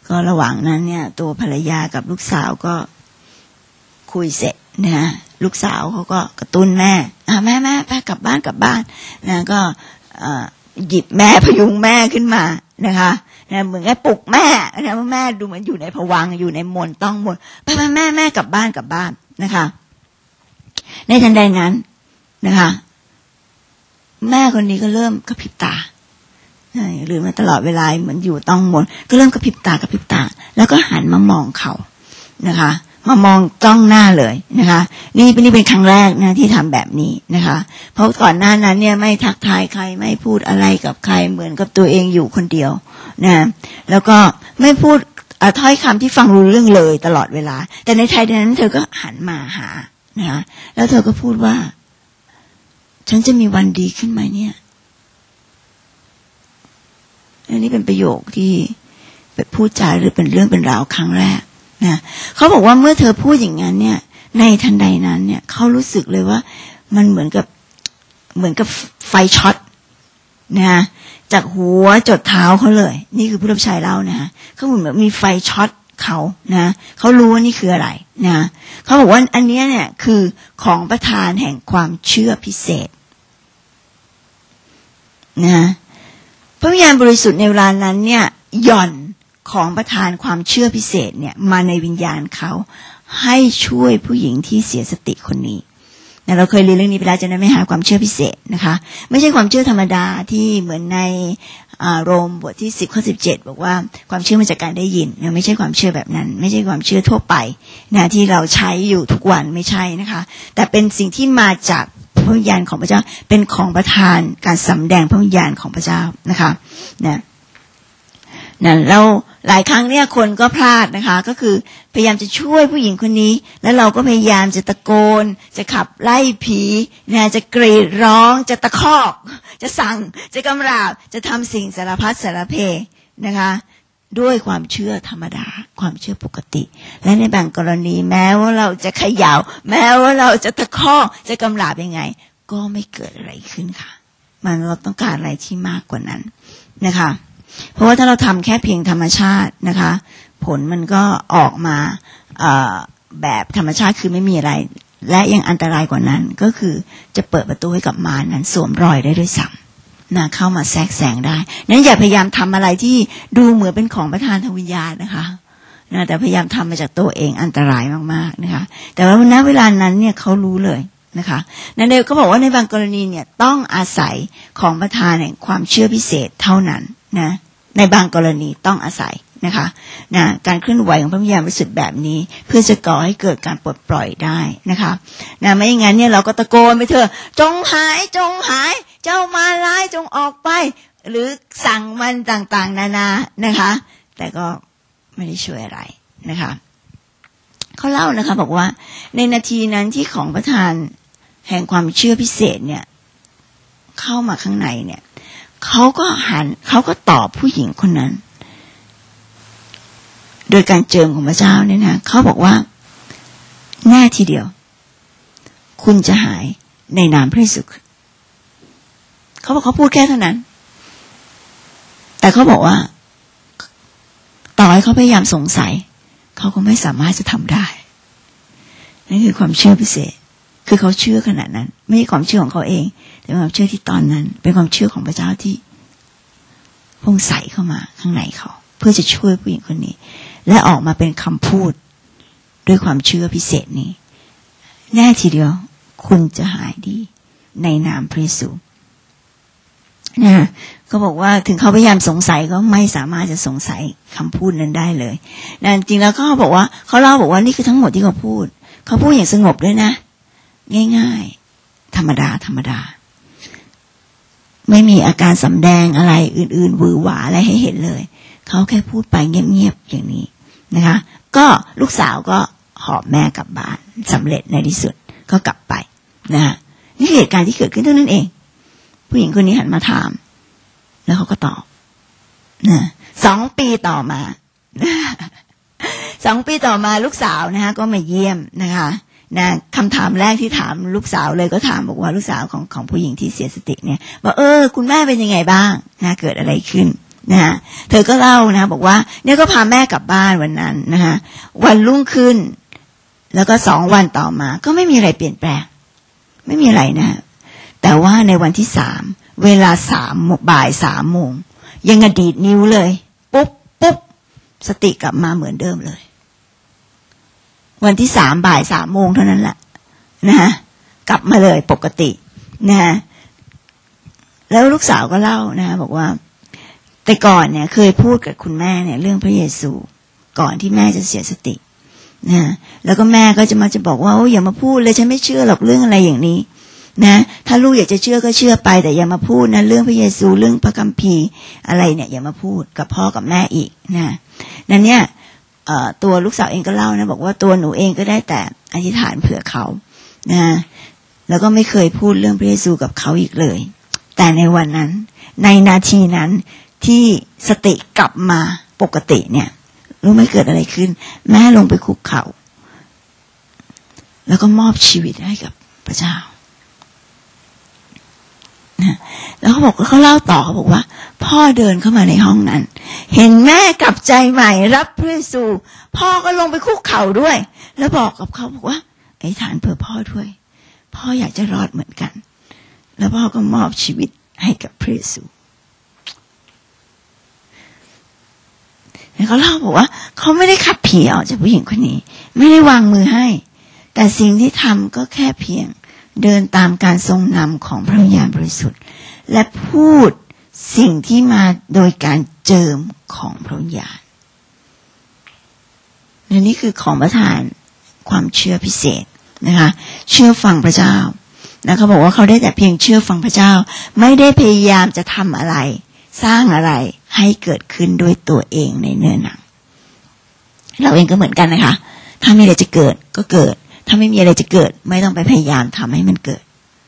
ก็ระหว่างนั้นเนี่ยตัวภรรยากับลูกสาวก็คุยเสร็จนะลูกสาวเขาก็กระตุ้นแม่แม่ไปกลับบ้านนะก็หยิบแม่พยุงแม่ขึ้นมานะคะนะเหมือนกับปลุกแม่นะแม่ดูเหมือนอยู่ในภวังค์อยู่ในมนต้องมนไปแม่กลับบ้านนะคะในทันใดนั้นนะคะแม่คนนี้ก็เริ่มกระพริบตาหรือมาตลอดเวลาเหมือนอยู่ต้องมนก็เริ่มกระพริบตาแล้วก็หันมามองเขานะคะมามองจ้องหน้าเลยนะคะนี่เป็นครั้งแรกนะที่ทำแบบนี้นะคะเพราะก่อนหน้านั้นเนี่ยไม่ทักทายใครไม่พูดอะไรกับใครเหมือนกับตัวเองอยู่คนเดียวนะแล้วก็ไม่พูดถ้อยคำที่ฟังรู้เรื่องเลยตลอดเวลาแต่ในทันใดนั้นเธอก็หันมาหานะคะแล้วเธอก็พูดว่าฉันจะมีวันดีขึ้นไหมเนี่ยอันนี้เป็นประโยคที่พูดจาหรือเป็นเรื่องเป็นราวครั้งแรกนะเขาบอกว่าเมื่อเธอพูดอย่างนั้นเนี่ยในทันใดนั้นเนี่ยเขารู้สึกเลยว่ามันเหมือนกับไฟช็อตนะจากหัวจดเท้าเขาเลยนี่คือผู้รับใช้เล่านะเขาเหมือนมีไฟช็อตเขานะเขารู้ว่านี่คืออะไรนะเขาบอกว่าอันนี้เนี่ยคือของประทานแห่งความเชื่อพิเศษนะพระวิญญาณบริสุทธิ์ในเวลานั้นเนี่ยหย่อนของประทานความเชื่อพิเศษเนี่ยมาในวิญญาณเขาให้ช่วยผู้หญิงที่เสียสติคนนี้นะเราเคยเรียนเรื่องนี้ไปแล้วจะได้ไม่หาความเชื่อพิเศษนะคะไม่ใช่ความเชื่อธรรมดาที่เหมือนในโรมบทที่10ข้อ17บอกว่าความเชื่อมาจากการได้ยินไม่ใช่ความเชื่อแบบนั้นไม่ใช่ความเชื่อทั่วไปนะที่เราใช้อยู่ทุกวันไม่ใช่นะคะแต่เป็นสิ่งที่มาจากพระวิญญาณของพระเจ้าเป็นของประทานการสำแดงพระวิญญาณของพระเจ้านะคะนั่นเราหลายครั้งเนี่ยคนก็พลาดนะคะก็คือพยายามจะช่วยผู้หญิงคนนี้แล้วเราก็พยายามจะตะโกนจะขับไล่ผีนะจะกรีดร้องจะตะคอกจะสั่งจะกำราบจะทำสิ่งสารพัดสารเพนะคะด้วยความเชื่อธรรมดาความเชื่อปกติและในบางกรณีแม้ว่าเราจะเขย่าแม้ว่าเราจะตะคอกจะกำราบยังไงก็ไม่เกิดอะไรขึ้นค่ะเราต้องการอะไรที่มากกว่านั้นนะคะเพราะว่าถ้าเราทำแค่เพียงธรรมชาตินะคะผลมันก็ออกมาแบบธรรมชาติคือไม่มีอะไรและยังอันตรายกว่านั้นก็คือจะเปิดประตูให้กับมารนั้นสวมรอยได้ด้วยซ้ำนะเข้ามาแทรกแซงได้นั้นอย่าพยายามทำอะไรที่ดูเหมือนเป็นของประทานทางวิญญาณนะคะนะแต่พยายามทำมาจากตัวเองอันตรายมากๆนะคะแต่ว่าณเวลานั้นเนี่ยเขารู้เลยนะคะนั่นเองก็บอกว่าในบางกรณีเนี่ยต้องอาศัยของประทานแห่งความเชื่อพิเศษเท่านั้นนะในบางกรณีต้องอาศัยนะคะการเคลื่อนไหวของพระวิญญาณบริสุทธิ์แบบนี้เพื่อจะก่อให้เกิดการปลดปล่อยได้นะคะไม่อย่างนั้นเนี่ยเราก็ตะโกนไปเถอะจงหายเจ้ามาร้ายจงออกไปหรือสั่งมันต่างๆนานานะคะแต่ก็ไม่ได้ช่วยอะไรนะคะเขาเล่านะคะบอกว่าในนาทีนั้นที่ของประทานแห่งความเชื่อพิเศษเนี่ยเข้ามาข้างในเนี่ยเขาก็ตอบผู้หญิงคนนั้นโดยการเจิมของพระเจ้าเนี่ยนะเขาบอกว่าแน่ทีเดียวคุณจะหายในนามพระเยซูเขาบอกเขาพูดแค่เท่านั้นแต่เขาบอกว่าต่อให้เขาพยายามสงสัยเขาก็ไม่สามารถจะทำได้นั่นคือความเชื่อพิเศษคือเขาเชื่อขนาดนั้นไม่ใช่ความเชื่อของเขาเองแต่ความเชื่อที่ตอนนั้นเป็นความเชื่อของพระเจ้าที่พุ่งใส่เข้ามาข้างในเขาเพื่อจะช่วยผู้หญิงคนนี้และออกมาเป็นคำพูดด้วยความเชื่อพิเศษนี้แน่ทีเดียวคุณจะหายดีในนามพระเยซูนะก็บอกว่าถึงเขาพยายามสงสัยก็ไม่สามารถจะสงสัยคำพูดนั้นได้เลยนะจริงแล้วเขาบอกว่าเขาเล่าบอกว่านี่คือทั้งหมดที่เขาพูดอย่างสงบด้วยนะง่ายๆธรรมดาไม่มีอาการสำแดงอะไรอื่นๆหวือหวาอะไรให้เห็นเลยเขาแค่พูดไปเงียบๆอย่างนี้นะคะก็ลูกสาวก็หอบแม่กลับบ้านสำเร็จในที่สุดก็กลับไปนะนี่เหตุการณ์ที่เกิดขึ้นเท่านั้นเองผู้หญิงคนนี้หันมาถามแล้วเขาก็ตอบนะ2 ปีต่อมา2 ปีต่อมาลูกสาวนะคะก็มาเยี่ยมนะคะคำถามแรกที่ถามลูกสาวเลยก็ถามบอกว่าลูกสาวของผู้หญิงที่เสียสติเนี่ยว่าคุณแม่เป็นยังไงบ้างเกิดอะไรขึ้นนะฮะเธอก็เล่านะบอกว่าเนี่ยก็พาแม่กลับบ้านวันนั้นนะคะวันรุ่งขึ้นแล้วก็2 วันต่อมาก็ไม่มีอะไรเปลี่ยนแปลงไม่มีอะไรนะแต่ว่าในวันที่3เวลาบ่าย3 โมงยังกระดีดนิ้วเลยปุ๊บสติกลับมาเหมือนเดิมเลยวันที่3บ่าย3 โมงเท่านั้นแหละนะฮะกลับมาเลยปกตินะฮะแล้วลูกสาวก็เล่านะบอกว่าแต่ก่อนเนี่ยเคยพูดกับคุณแม่เนี่ยเรื่องพระเยซูก่อนที่แม่จะเสียสตินะแล้วก็แม่ก็จะมาบอกว่าโอ้อย่ามาพูดเลยฉันไม่เชื่อหรอกเรื่องอะไรอย่างนี้นะถ้าลูกอยากจะเชื่อก็เชื่อไปแต่อย่ามาพูดนะเรื่องพระเยซูเรื่องพระคัมภีร์อะไรเนี่ยอย่ามาพูดกับพ่อกับแม่อีกนะนั่นเนี่ยตัวลูกสาวเองก็เล่านะบอกว่าตัวหนูเองก็ได้แต่อธิษฐานเผื่อเขานะแล้วก็ไม่เคยพูดเรื่องพระเยซูกับเขาอีกเลยแต่ในวันนั้นในนาทีนั้นที่สติกลับมาปกติเนี่ยรู้ไหมเกิดอะไรขึ้นแม่ลงไปคุกเข่าแล้วก็มอบชีวิตให้กับพระเจ้านะแล้วเขาบอกว่าเขาเล่าต่อเขาบอกว่าพ่อเดินเข้ามาในห้องนั้นเห็นแม่กลับใจใหม่รับพระเยซูพ่อก็ลงไปคุกเข่าด้วยแล้วบอกกับเขาบอกว่าอธิษฐานเผื่อพ่อด้วยพ่ออยากจะรอดเหมือนกันแล้วพ่อก็มอบชีวิตให้กับพระเยซูเขาเล่าบอกว่าเขาไม่ได้ขับผีออกจากผู้หญิงคนนี้ไม่ได้วางมือให้แต่สิ่งที่ทำก็แค่เพียงเดินตามการทรงนำของพระวิญญาณบริสุทธิ์และพูดสิ่งที่มาโดยการเจิมของพระวิญญาณนี่คือของประทานความเชื่อพิเศษนะคะเชื่อฟังพระเจ้านะเขาบอกว่าเขาได้แต่เพียงเชื่อฟังพระเจ้าไม่ได้พยายามจะทำอะไรสร้างอะไรให้เกิดขึ้นด้วยตัวเองในเนื้อหนังเราเองก็เหมือนกันนะคะถ้ามีอะไรจะเกิดก็เกิดถ้าไม่มีอะไรจะเกิดไม่ต้องไปพยายามทำให้มันเกิด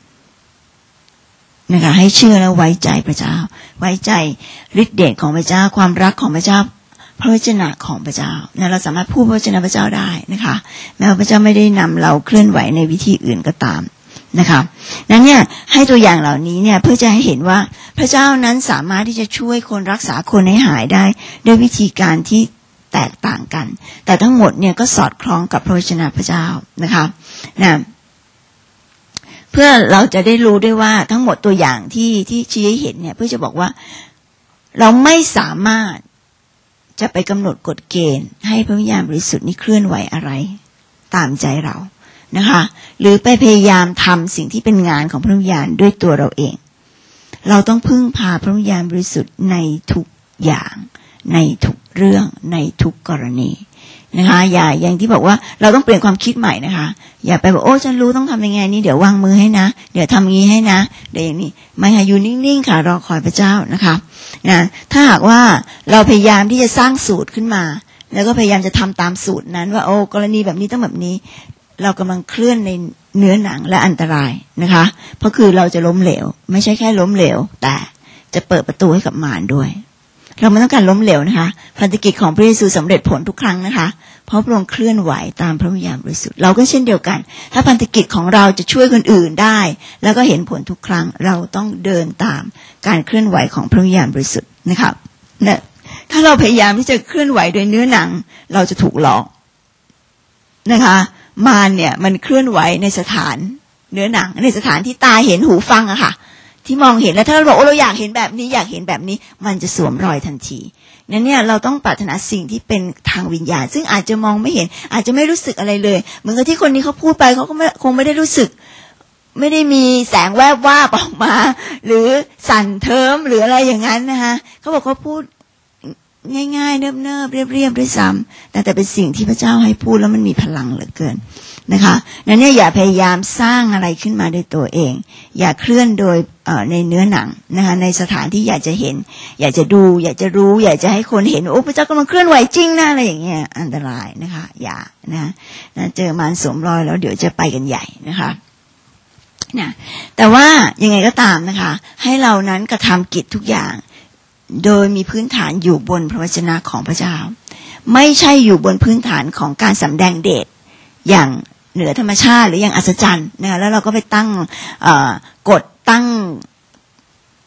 นะคะให้เชื่อและไว้ใจพระเจ้าไว้ใจฤทธิ์เดชของพระเจ้าความรักของพระเจ้าพระวจนะของพระเจ้าเราสามารถพูดพระวจนะพระเจ้าได้นะคะแม้ว่าพระเจ้าไม่ได้นำเราเคลื่อนไหวในวิธีอื่นก็ตามนะคะนั้นเนี่ยให้ตัวอย่างเหล่านี้เนี่ยเพื่อจะให้เห็นว่าพระเจ้านั้นสามารถที่จะช่วยคนรักษาคนให้หายได้ด้วยวิธีการที่แตกต่างกันแต่ทั้งหมดเนี่ยก็สอดคล้องกับพระวจนะพระเจ้านะคะนะเพื่อเราจะได้รู้ด้วยว่าทั้งหมดตัวอย่างที่ชี้ให้เห็นเนี่ยเพื่อจะบอกว่าเราไม่สามารถจะไปกำหนดกฎเกณฑ์ให้พระวิญญาณบริสุทธิ์นี้เคลื่อนไหวอะไรตามใจเรานะคะหรือไปพยายามทำสิ่งที่เป็นงานของพระวิญญาณด้วยตัวเราเองเราต้องพึ่งพาพระวิญญาณบริสุทธิ์ในทุกอย่างในทุกเรื่องในทุกกรณีนะคะอย่าอย่างที่บอกว่าเราต้องเปลี่ยนความคิดใหม่นะคะอย่าไปบอกโอ้ฉันรู้ต้องทำยังไงนี่เดี๋ยววางมือให้นะเดี๋ยวทำงี้ให้นะเดี๋ยวอย่างนี้ไม่ค่ะอยู่นิ่งๆค่ะรอคอยพระเจ้านะคะนะถ้าหากว่าเราพยายามที่จะสร้างสูตรขึ้นมาแล้วก็พยายามจะทำตามสูตรนั้นว่าโอ้กรณีแบบนี้ต้องแบบนี้เรากำลังเคลื่อนในเนื้อหนังและอันตรายนะคะเพราะคือเราจะล้มเหลวไม่ใช่แค่ล้มเหลวแต่จะเปิดประตูให้กับมารด้วยเราไม่ต้องการล้มเหลวนะคะพันธกิจของพระเยซูสำเร็จผลทุกครั้งนะคะเพราะพระองค์เคลื่อนไหวตามพระวิญญาณบริสุทธิ์เราก็เช่นเดียวกันถ้าพันธกิจของเราจะช่วยคนอื่นได้แล้วก็เห็นผลทุกครั้งเราต้องเดินตามการเคลื่อนไหวของพระวิญญาณบริสุทธิ์นะคะเนี่ยถ้าเราพยายามที่จะเคลื่อนไหวโดยเนื้อหนังเราจะถูกหลอกนะคะมารเนี่ยมันเคลื่อนไหวในสถานเนื้อหนังในสถานที่ตาเห็นหูฟังอะค่ะที่มองเห็นแล้วถ้าเราบอกว่าเราอยากเห็นแบบนี้อยากเห็นแบบนี้มันจะสวมรอยทันทีนั้นเนี่ยเราต้องปรารถนาสิ่งที่เป็นทางวิญญาณซึ่งอาจจะมองไม่เห็นอาจจะไม่รู้สึกอะไรเลยเหมือนกับที่คนนี้เขาพูดไปเขาก็คงไม่ได้รู้สึกไม่ได้มีแสงแวบวาบออกมาหรือสั่นเทิมหรืออะไรอย่างนั้นนะคะเขาบอกเขาพูดง่ายๆเนิบๆเรียบๆด้วยซ้ำแต่เป็นสิ่งที่พระเจ้าให้พูดแล้วมันมีพลังเหลือเกินนะคะนั้นเนี่ยอย่าพยายามสร้างอะไรขึ้นมาด้วยตัวเองอย่าเคลื่อนโดยในเนื้อหนังนะคะในสถานที่อยากจะเห็นอยากจะดูอยากจะรู้อยากจะให้คนเห็นโอ้พระเจ้ากำลังเคลื่อนไหวจริงนะอะไรอย่างเงี้ยอันตรายนะคะอย่านะเจอมารสวมรอยแล้วเดี๋ยวจะไปกันใหญ่นะคะนะแต่ว่ายังไงก็ตามนะคะให้เรานั้นกระทำกิจทุกอย่างโดยมีพื้นฐานอยู่บนพระวจนะของพระเจ้าไม่ใช่อยู่บนพื้นฐานของการสำแดงเดชอย่างเหนือธรรมชาติหรืออย่างอัศจรรย์นะคะแล้วเราก็ไปตั้งกฎตั้ง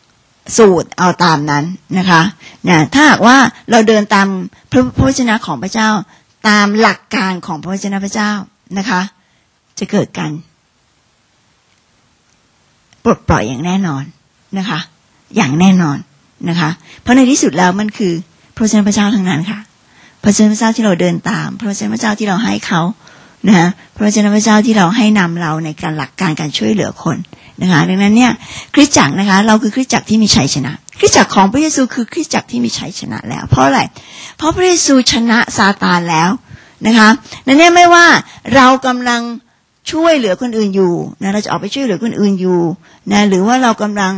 สูตรเอาตามนั้นนะคะถ้าหากว่าเราเดินตามพระวจนะของพระเจ้าตามหลักการของพระวจนะพระเจ้านะคะจะเกิดการปลดปล่อยอย่างแน่นอนนะคะอย่างแน่นอนนะคะเพราะในที่สุดแล้วมันคือพระวจนะพระเจ้าทั้งนั้นค่ะพระวจนะพระเจ้าที่เราเดินตามพระวจนะพระเจ้าที่เราให้เขานะพระวจนะพระเจ้าที่เราให้นำเราในการหลักการการช่วยเหลือคนนะคะดังนั้นเนี่ยคริสตจักรนะคะเราคือคริสตจักรที่มีชัยชนะคริสตจักรของพระเยซูคือคริสตจักรที่มีชัยชนะแล้วเพราะอะไรเพราะพระเยซูชนะซาตานแล้วนะคะนั่นเนี่ยไม่ว่าเรากำลังช่วยเหลือคนอื่นอยู่นะเราจะออกไปช่วยเหลือคนอื่นอยู่นะหรือว่าเรากำลัง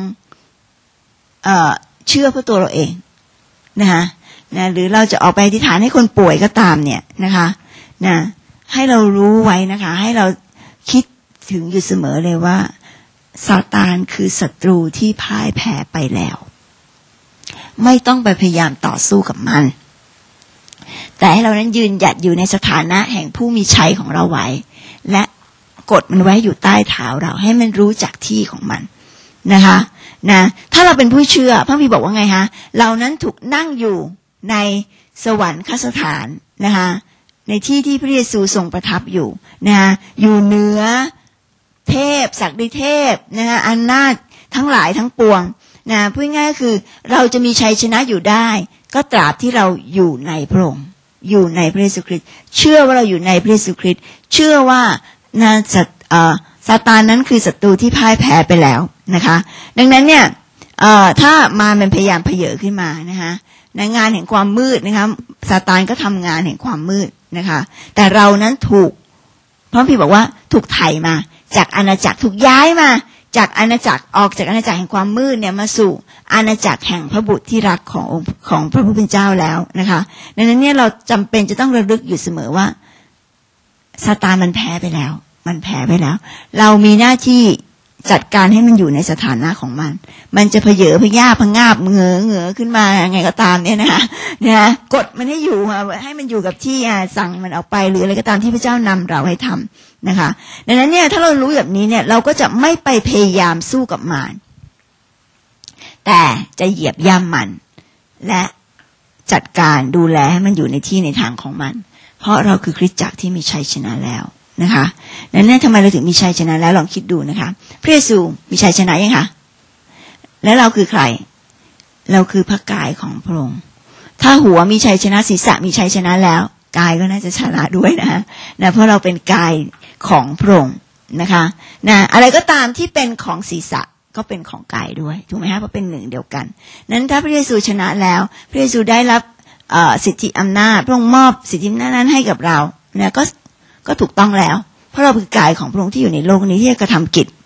เชื่อเพื่อตัวเราเองนะคะนะหรือเราจะออกไปอธิษฐานให้คนป่วยก็ตามเนี่ยนะคะนะให้เรารู้ไว้นะคะให้เราคิดถึงอยู่เสมอเลยว่าซาตานคือศัตรูที่พ่ายแพ้ไปแล้วไม่ต้องไปพยายามต่อสู้กับมันแต่ให้เรานั้นยืนหยัดอยู่ในสถานะแห่งผู้มีชัยของเราไว้และกดมันไว้อยู่ใต้เท้าเราให้มันรู้จักที่ของมันนะคะนะถ้าเราเป็นผู้เชื่อพระคัมภีร์บอกว่าไงฮะเรานั้นถูกนั่งอยู่ในสวรรคสถานนะคะในที่ที่พระเยซูทรงประทับอยู่นะคะอยู่เหนือเทพศักดิเทพนะคะอำนาจทั้งหลายทั้งปวงนะพูดง่ายๆก็คือเราจะมีชัยชนะอยู่ได้ก็ตราบที่เราอยู่ในพระองค์อยู่ในพระเยซูคริสต์เชื่อว่าเราอยู่ในพระเยซูคริสต์เชื่อว่าซาตานนั้นคือศัตรูที่พ่ายแพ้ไปแล้วนะคะดังนั้นเนี่ยถ้ามามันพยายามเผยขึ้นมานะคะในงานแห่งความมืดนะคะซาตานก็ทำงานแห่งความมืดนะคะแต่เรานั้นถูกพระพี่บอกว่าถูกไถ่มาจากอาณาจักรถูกย้ายมาจากอาณาจักรออกจากอาณาจักรแห่งความมืดเนี่ยมาสู่อาณาจักรแห่งพระบุตรที่รักของพระผู้เป็นเจ้าแล้วนะคะดังนั้นเนี่ยเราจำเป็นจะต้องระลึกอยู่เสมอว่าซาตานมันแพ้ไปแล้วมันแพ้ไปแล้วเรามีหน้าที่จัดการให้มันอยู่ในสถานะของมันจะเพเยอพยาพงาบเหงอขึ้นมาไงก็ตามเนี่ยนะคะกดมันให้อยู่ให้มันอยู่กับที่สั่งมันออกไปหรืออะไรก็ตามที่พระเจ้านำเราให้ทำนะคะดังนั้นเนี่ยถ้าเรารู้แบบนี้เนี่ยเราก็จะไม่ไปพยายามสู้กับมารแต่จะเหยียบย่ำมันและจัดการดูแลให้มันอยู่ในที่ในทางของมันเพราะเราคือคริสตจักรที่มีชัยชนะแล้วนะคะดังนั้นทำไมเราถึงมีชัยชนะแล้วลองคิดดูนะคะพระเยซูมีชัยชนะยังคะแล้วเราคือใครเราคือพระกายของพระองค์ถ้าหัวมีชัยชนะศีรษะมีชัยชนะแล้วกายก็น่าจะชนะด้วยนะเพราะเราเป็นกายของพระองค์นะคะอะไรก็ตามที่เป็นของศีรษะก็เป็นของกายด้วยถูกไหมคะเพราะเป็นหนึ่งเดียวกันนั้นถ้าพระเยซูชนะแล้วพระเยซูได้รับสิทธิอำนาจพระองค์มอบสิทธินั้นให้กับเราก็ถูกต้องแล้วเพราะเราคือกายของพระองค์ที่อยู่ในโลกนี้ที่จะกระทำกิจ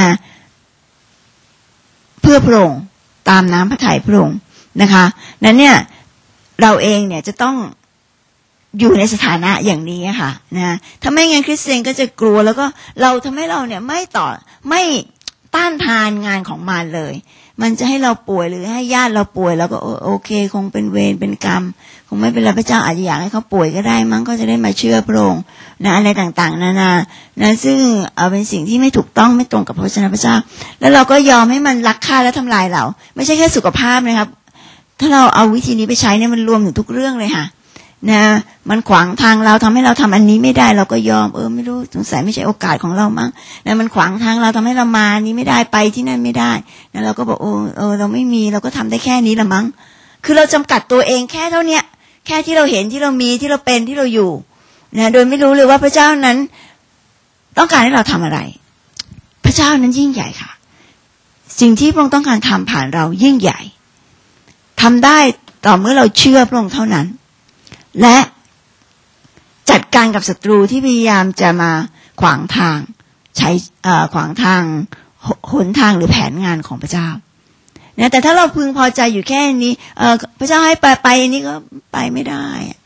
เพื่อพระองค์ตามน้ำพระทัยพระองค์นะคะนั้นเนี่ยเราเองเนี่ยจะต้องอยู่ในสถานะอย่างนี้ค่ะถ้าไม่งั้นคริสเตียนก็จะกลัวแล้วก็เราทำให้เราเนี่ยไม่ต้านทานงานของมารเลยมันจะให้เราป่วยหรือให้ญาติเราป่วยเราก็โอเคคงเป็นเวรเป็นกรรมคงไม่เป็นไรพระเจ้าอาจจะอยากให้เขาป่วยก็ได้มั้งก็จะได้มาเชื่อพระองค์อะไรต่างๆนานาซึ่งเป็นสิ่งที่ไม่ถูกต้องไม่ตรงกับพระวจนะพระเจ้าแล้วเราก็ยอมให้มันลักฆ่าและทำลายเราไม่ใช่แค่สุขภาพนะครับถ้าเราเอาวิธีนี้ไปใช้เนี่ยมันรวมถึงทุกเรื่องเลยค่ะมันขวางทางเราทำให้เราทำอันนี้ไม่ได้เราก็ยอมไม่รู้สงสัยไม่ใช่โอกาสของเรามั้งมันขวางทางเราทำให้เรามานี้ไม่ได้ไปที่นั่นไม่ได้เราก็บอกเราไม่มีเราก็ทำได้แค่นี้ละมั้งคือเราจำกัดตัวเองแค่เท่านี้แค่ที่เราเห็นที่เรามีที่เราเป็นที่เราอยู่โดยไม่รู้เลยว่าพระเจ้านั้นต้องการให้เราทำอะไรพระเจ้านั้นยิ่งใหญ่ค่ะสิ่งที่พระองค์ต้องการทำผ่านเรายิ่งใหญ่ทำได้ต่อเมื่อเราเชื่อพระองค์เท่านั้นและจัดการกับศัตรูที่พยายามจะมาขวางทางขวางทางหนทางหรือแผนงานของพระเจ้าแต่ถ้าเราพึงพอใจอยู่แค่นี้พระเจ้าให้ไปอันนี้ก็ไปไม่ได้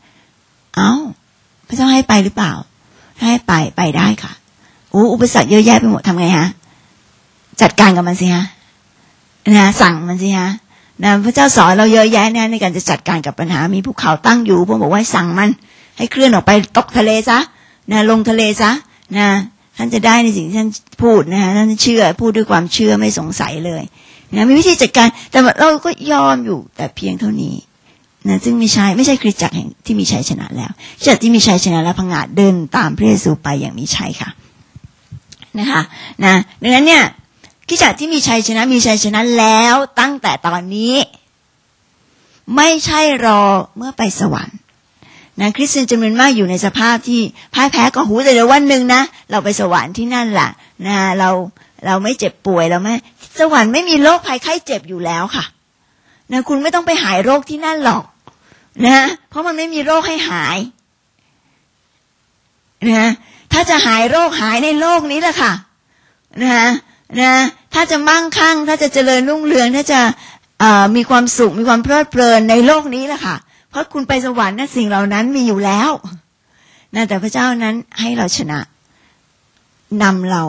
พระเจ้าให้ไปหรือเปล่าให้ไปได้ค่ะอุปสรรคเยอะแยะไปหมดทำไงฮะจัดการกับมันสิฮะสั่งมันสิฮะพระเจ้าสอนเราเยอะแยะในการจะจัดการกับปัญหามีภูเขาตั้งอยู่พระองค์บอกว่าสั่งมันให้เคลื่อนออกไปตกทะเลซะลงทะเลซะท่านจะได้ในสิ่งที่ท่านพูดท่านเชื่อพูดด้วยความเชื่อไม่สงสัยเลยนะมีวิธีจัดการแต่เราก็ยอมอยู่แต่เพียงเท่านี้นะซึ่งไม่ใช่คริสตจักรแห่งที่มีชัยชนะแล้วคริสตจักรที่มีชัยชนะแล้วผงาดเดินตามพระเยซูไปอย่างมีชัยค่ะนะคะนะดังนั้นเนี่ยคริสตจักรที่มีชัยชนะแล้วตั้งแต่ตอนนี้ไม่ใช่รอเมื่อไปสวรรค์นะคริสเตียนจำนวนมากอยู่ในสภาพที่พ่ายแพ้ก็หูแต่เดี๋ยววันหนึ่งนะเราไปสวรรค์ที่นั่นล่ะนะเราไม่เจ็บป่วยเราไม่สวรรค์ไม่มีโรคภัยไข้เจ็บอยู่แล้วค่ะนะคุณไม่ต้องไปหายโรคที่นั่นหรอกนะเพราะมันไม่มีโรคให้หายนะถ้าจะหายโรคหายในโลกนี้แหละค่ะนะถ้าจะมั่งคั่งถ้าจะเจริญรุ่งเรืองถ้าจะมีความสุขมีความเพลิดเพลินในโลกนี้แหละค่ะเพราะคุณไปสวรรค์นะสิ่งเหล่านั้นมีอยู่แล้วนะแต่พระเจ้านั้นให้เราชนะนำเรา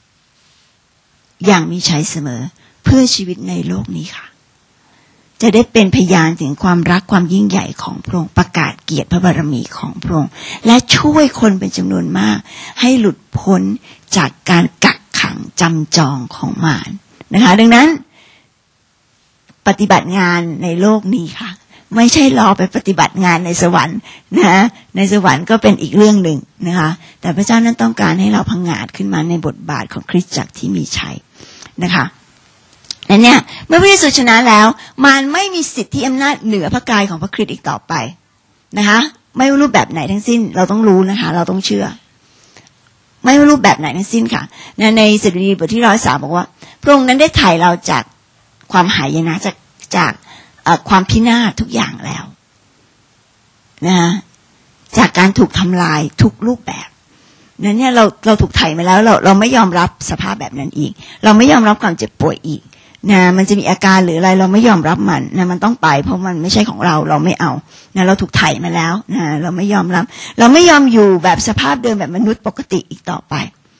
อย่างมีชัยเสมอเพื่อชีวิตในโลกนี้ค่ะจะได้เป็นพยานถึงความรักความยิ่งใหญ่ของพระองค์ประกาศเกียรติพระบารมีของพระองค์และช่วยคนเป็นจำนวนมากให้หลุดพ้นจากการกักขังจำจองของมารนะคะดังนั้นปฏิบัติงานในโลกนี้ค่ะไม่ใช่รอไปปฏิบัติงานในสวรรค์นะในสวรรค์ก็เป็นอีกเรื่องหนึ่งนะคะแต่พระเจ้านั้นต้องการให้เราผงาดขึ้นมาในบทบาทของคริสตจักรที่มีชัยนะคะและเนี่ยเมื่อพระเยซูชนะแล้วมารไม่มีสิทธิอำนาจเหนือพระกายของพระคริสต์อีกต่อไปนะคะไม่ว่ารูปแบบไหนทั้งสิ้นเราต้องรู้นะคะเราต้องเชื่อไม่ว่ารูปแบบไหนทั้งสิ้นค่ะในสดุดีบทที่103บอกว่าพระองค์นั้นได้ไถ่เราจากความหายนะจากความพินาศทุกอย่างแล้วนะจากการถูกทำลายทุกรูปแบบนั้นเนี่ยเราถูกไถ่มาแล้วเราไม่ยอมรับสภาพแบบนั้นอีกเราไม่ยอมรับความเจ็บป่วยอีกนะมันจะมีอาการหรืออะไรเราไม่ยอมรับมันนะมันต้องไปเพราะมันไม่ใช่ของเราไม่เอานะเราถูกไถ่มาแล้วนะเราไม่ยอมรับเราไม่ยอมอยู่แบบสภาพเดิมแบบมนุษย์ปกติอีกต่อไป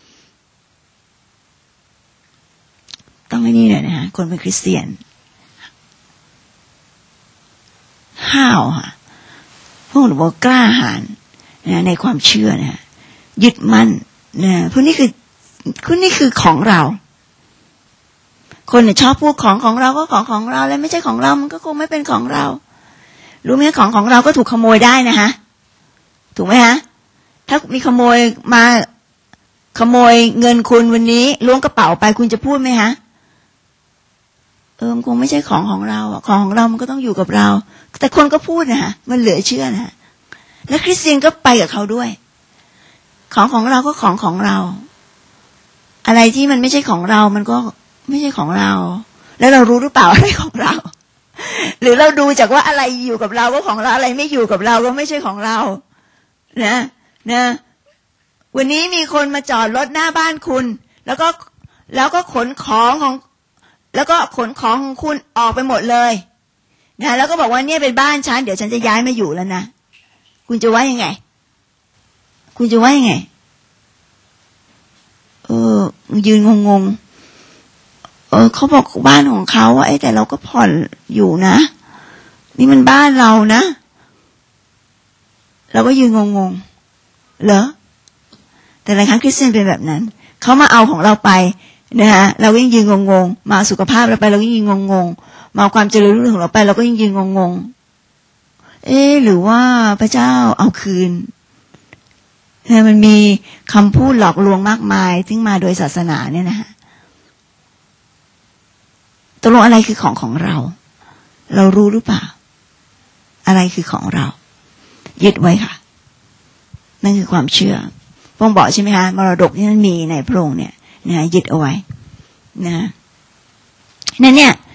ต้องไม่นี่เลยนะคนเป็นคริสเตียนห้าวค่ะพวกหนูบอกกล้าหาญนะในความเชื่อนะยึดมั่นนะพวกนี้คือของเราคนเนี่ยชอบพูดของเราก็ของเราแล้วไม่ใช่ของเรามันก็คงไม่เป็นของเรารู้ไหมของเราก็ถูกขโมยได้นะฮะถูกไหมฮะถ้ามีขโมยมาขโมยเงินคุณวันนี้ล้วงกระเป๋าไปคุณจะพูดไหมฮะมันคงไม่ใช่ของเราของเรามันก็ต้องอยู่กับเราแต่คนก็พูดนะฮะมันเหลือเชื่อนะและคริสเตียนก็ไปกับเขาด้วยของเราก็ของเราอะไรที่มันไม่ใช่ของเรามันก็ไม่ใช่ของเราแล้วเรารู้หรือเปล่าอะไรของเราหรือเราดูจากว่าอะไรอยู่กับเราก็ของเราอะไรไม่อยู่กับเราก็ไม่ใช่ของเรานะวันนี้มีคนมาจอดรถหน้าบ้านคุณแล้วก็ขนของของคุณออกไปหมดเลยนะแล้วก็บอกว่าเนี่ยเป็นบ้านฉันเดี๋ยวฉันจะย้ายมาอยู่แล้วนะคุณจะว่ายังไงยืนงงเขาบอกบ้านของเขาว่าแต่เราก็ผ่อนอยู่นะนี่มันบ้านเรานะเราก็ยืนงงเหรอแต่หลายครั้งคริสเตียนเป็นแบบนั้นเขามาเอาของเราไปนะฮะเราก็ยังยืนงงมาสุขภาพเราไปเราก็ยืนงงมาความเจริญรุ่งเรืองของเราไปเราก็ยังยืนงงหรือว่าพระเจ้าเอาคืนมันมีคำพูดหลอกลวงมากมายซึ่งมาโดยศาสนาเนี่ยนะฮะตกลงอะไรคือของเราเรารู้หรือเปล่าอะไรคือของเรายึดไว้ค่ะนั่นคือความเชื่อพระองค์บอกใช่ไหมคะมรดกที่นั้นมีในพระองค์เนี่ยนะยึดเอาไว้นะนั่นเนี่ย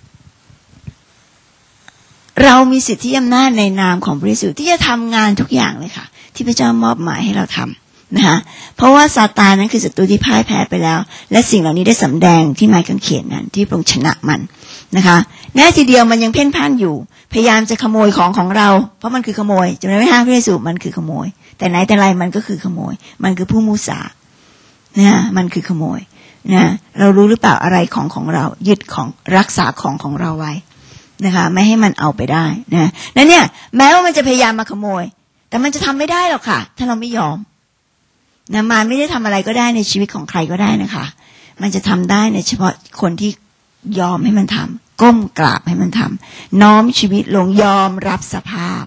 เรามีสิทธิอำนาจในนามของพระเยซูที่จะทำงานทุกอย่างเลยค่ะที่พระเจ้ามอบหมายให้เราทำนะคะเพราะว่าซาตานนั้นคือศัตรูที่พ่ายแพ้ไปแล้วและสิ่งเหล่านี้ได้สำแดงที่ไม้กางเขนนั้นที่พระองค์ชนะมันนะคะแม้ทีเดียวมันยังเพ่นพ่านอยู่พยายามจะขโมยของเราเพราะมันคือขโมยจำได้ไหมฮะพระเยซูมันคือขโมยแต่ไหนแต่ไรมันก็คือขโมยมันคือผู้มุสานะมันคือขโมยนะเรารู้หรือเปล่าอะไรของเรายึดของรักษาของเราไว้นะคะไม่ให้มันเอาไปได้นะนั่นเนี่ยแม้ว่ามันจะพยายามมาขโมยแต่มันจะทำไม่ได้หรอกค่ะถ้าเราไม่ยอมนะมารไม่ได้ทำอะไรก็ได้ในชีวิตของใครก็ได้นะคะมันจะทำได้ในเฉพาะคนที่ยอมให้มันทำก้มกราบให้มันทำน้อมชีวิตลงยอมรับสภาพ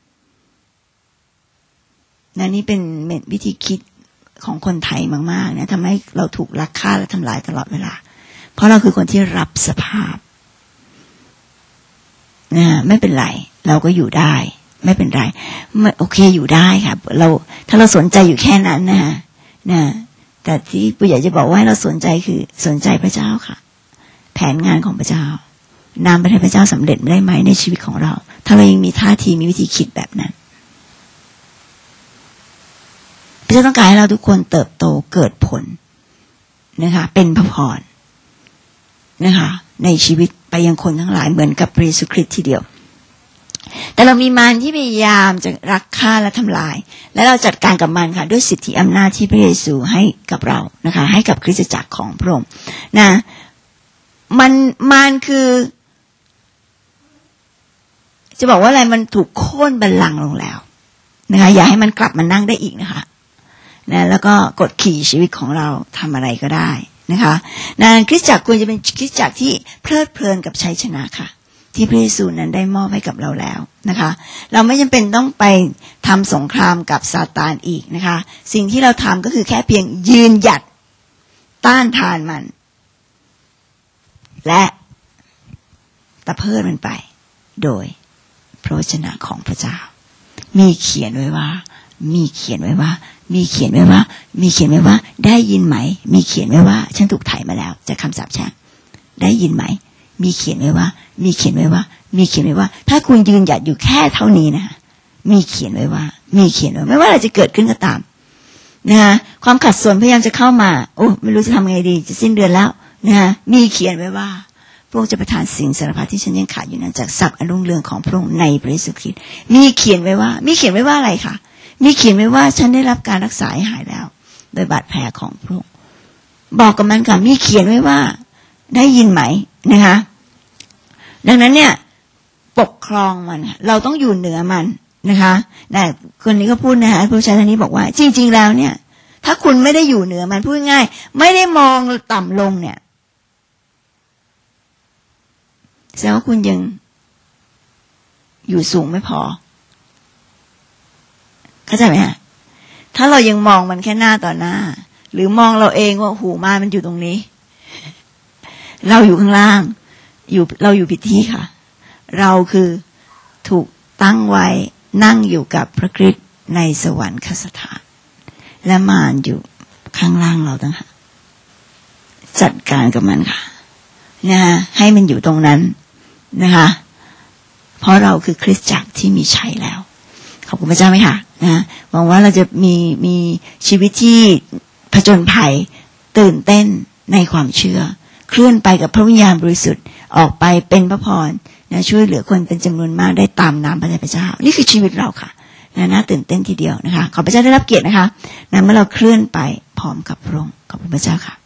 นี่เป็นวิธีคิดของคนไทยมากๆนะทำให้เราถูกลักฆ่าและทำลายตลอดเวลาเพราะเราคือคนที่รับสภาพไม่เป็นไรเราก็อยู่ได้ไม่เป็นไรโอเคอยู่ได้ค่ะถ้าเราสนใจอยู่แค่นั้นนะแต่ที่ปู่ใหญ่จะบอกว่าเราสนใจคือสนใจพระเจ้าค่ะแผนงานของพระเจ้านำไปให้พระเจ้าสำเร็จได้ไหมในชีวิตของเราถ้าเรายังมีท่าทีมีวิธีคิดแบบนั้นพระเจ้าต้องการให้เราทุกคนเติบโตเกิดผลนะคะเป็นพระพรนะคะในชีวิตไปยังคนทั้งหลายเหมือนกับพระเยซูคริสต์ทีเดียวแต่เรามีมารที่พยายามจะรักฆ่าและทำลายและเราจัดการกับมันค่ะด้วยสิทธิอำนาจที่พระเยซูให้กับเรานะคะให้กับคริสตจักรของพระองค์นะมันคือจะบอกว่าอะไรมันถูกโค่นบัลลังก์ลงแล้วนะคะอย่าให้มันกลับมานั่งได้อีกนะคะแล้วก็กดขี่ชีวิตของเราทำอะไรก็ได้นะคะคริสตจักรควรจะเป็นคริสตจักรที่เพลิดเพลินกับชัยชนะค่ะที่พระเยซูนั้นได้มอบให้กับเราแล้วนะคะเราไม่จำเป็นต้องไปทำสงครามกับซาตานอีกนะคะสิ่งที่เราทำก็คือแค่เพียงยืนหยัดต้านทานมันและตะเพิดมันไปโดยพระวจนะของพระเจ้ามีเขียนไว้ว่าได้ยินไหมมีเขียนไว้ว่าฉันถูกไถ่มาแล้วจากคำสาปแช่งได้ยินไหมมีเขียนไว้ว่าถ้าคุณยืนหยัดอยู่แค่เท่านี้นะมีเขียนไว้ว่าไม่ว่าอะไรจะเกิดขึ้นก็ตามนะความขัดสนพยายามจะเข้ามาโอ้ไม่รู้จะทำไงดีจะสิ้นเดือนแล้วนะมีเขียนไว้ว่าพระองค์จะประทานสิ่งสารพัดที่ฉันยังขาดอยู่นั้นจากทรัพย์อันรุ่งเรืองของพระองค์ในพระเยซูคริสต์มีเขียนไว้ว่าอะไรคะมีเขียนไว้ว่าฉันได้รับการรักษาให้หายแล้วโดยบาดแผลของพระองค์บอกกับมันค่ะมีเขียนไว้ว่าได้ยินไหมนะคะดังนั้นเนี่ยปกครองมันเราต้องอยู่เหนือมันนะคะแต่คนนี้ก็พูดนะคะผู้ชายท่านนี้บอกว่าจริงๆแล้วเนี่ยถ้าคุณไม่ได้อยู่เหนือมันพูดง่ายไม่ได้มองต่ำลงเนี่ยแสดงว่าคุณยังอยู่สูงไม่พอเข้าใจไหมฮะถ้าเรายังมองมันแค่หน้าต่อหน้าหรือมองเราเองว่าหูมามันอยู่ตรงนี้เราอยู่ข้างล่างเราอยู่ผิดที่ค่ะเราคือถูกตั้งไว้นั่งอยู่กับพระคริสต์ในสวรรคสถานและมารอยู่ข้างล่างเราต่างหากจัดการกับมันค่ะนะให้มันอยู่ตรงนั้นนะคะเพราะเราคือคริสตจักรที่มีชัยแล้วขอบคุณพระเจ้าไหมคะนะหวังว่าเราจะมีชีวิตที่ผจญภัยตื่นเต้นในความเชื่อเคลื่อนไปกับพระวิญญาณบริสุทธิ์ออกไปเป็นพระพรนะช่วยเหลือคนเป็นจำนวนมากได้ตามน้ำพระทัยพระเจ้านี่คือชีวิตเราค่ะน่าตื่นเต้นทีเดียวนะคะขอพระเจ้าได้รับเกียรตินะคะเมื่อเราเคลื่อนไปพร้อมกับพระองค์ขอบคุณพระเจ้าค่ะ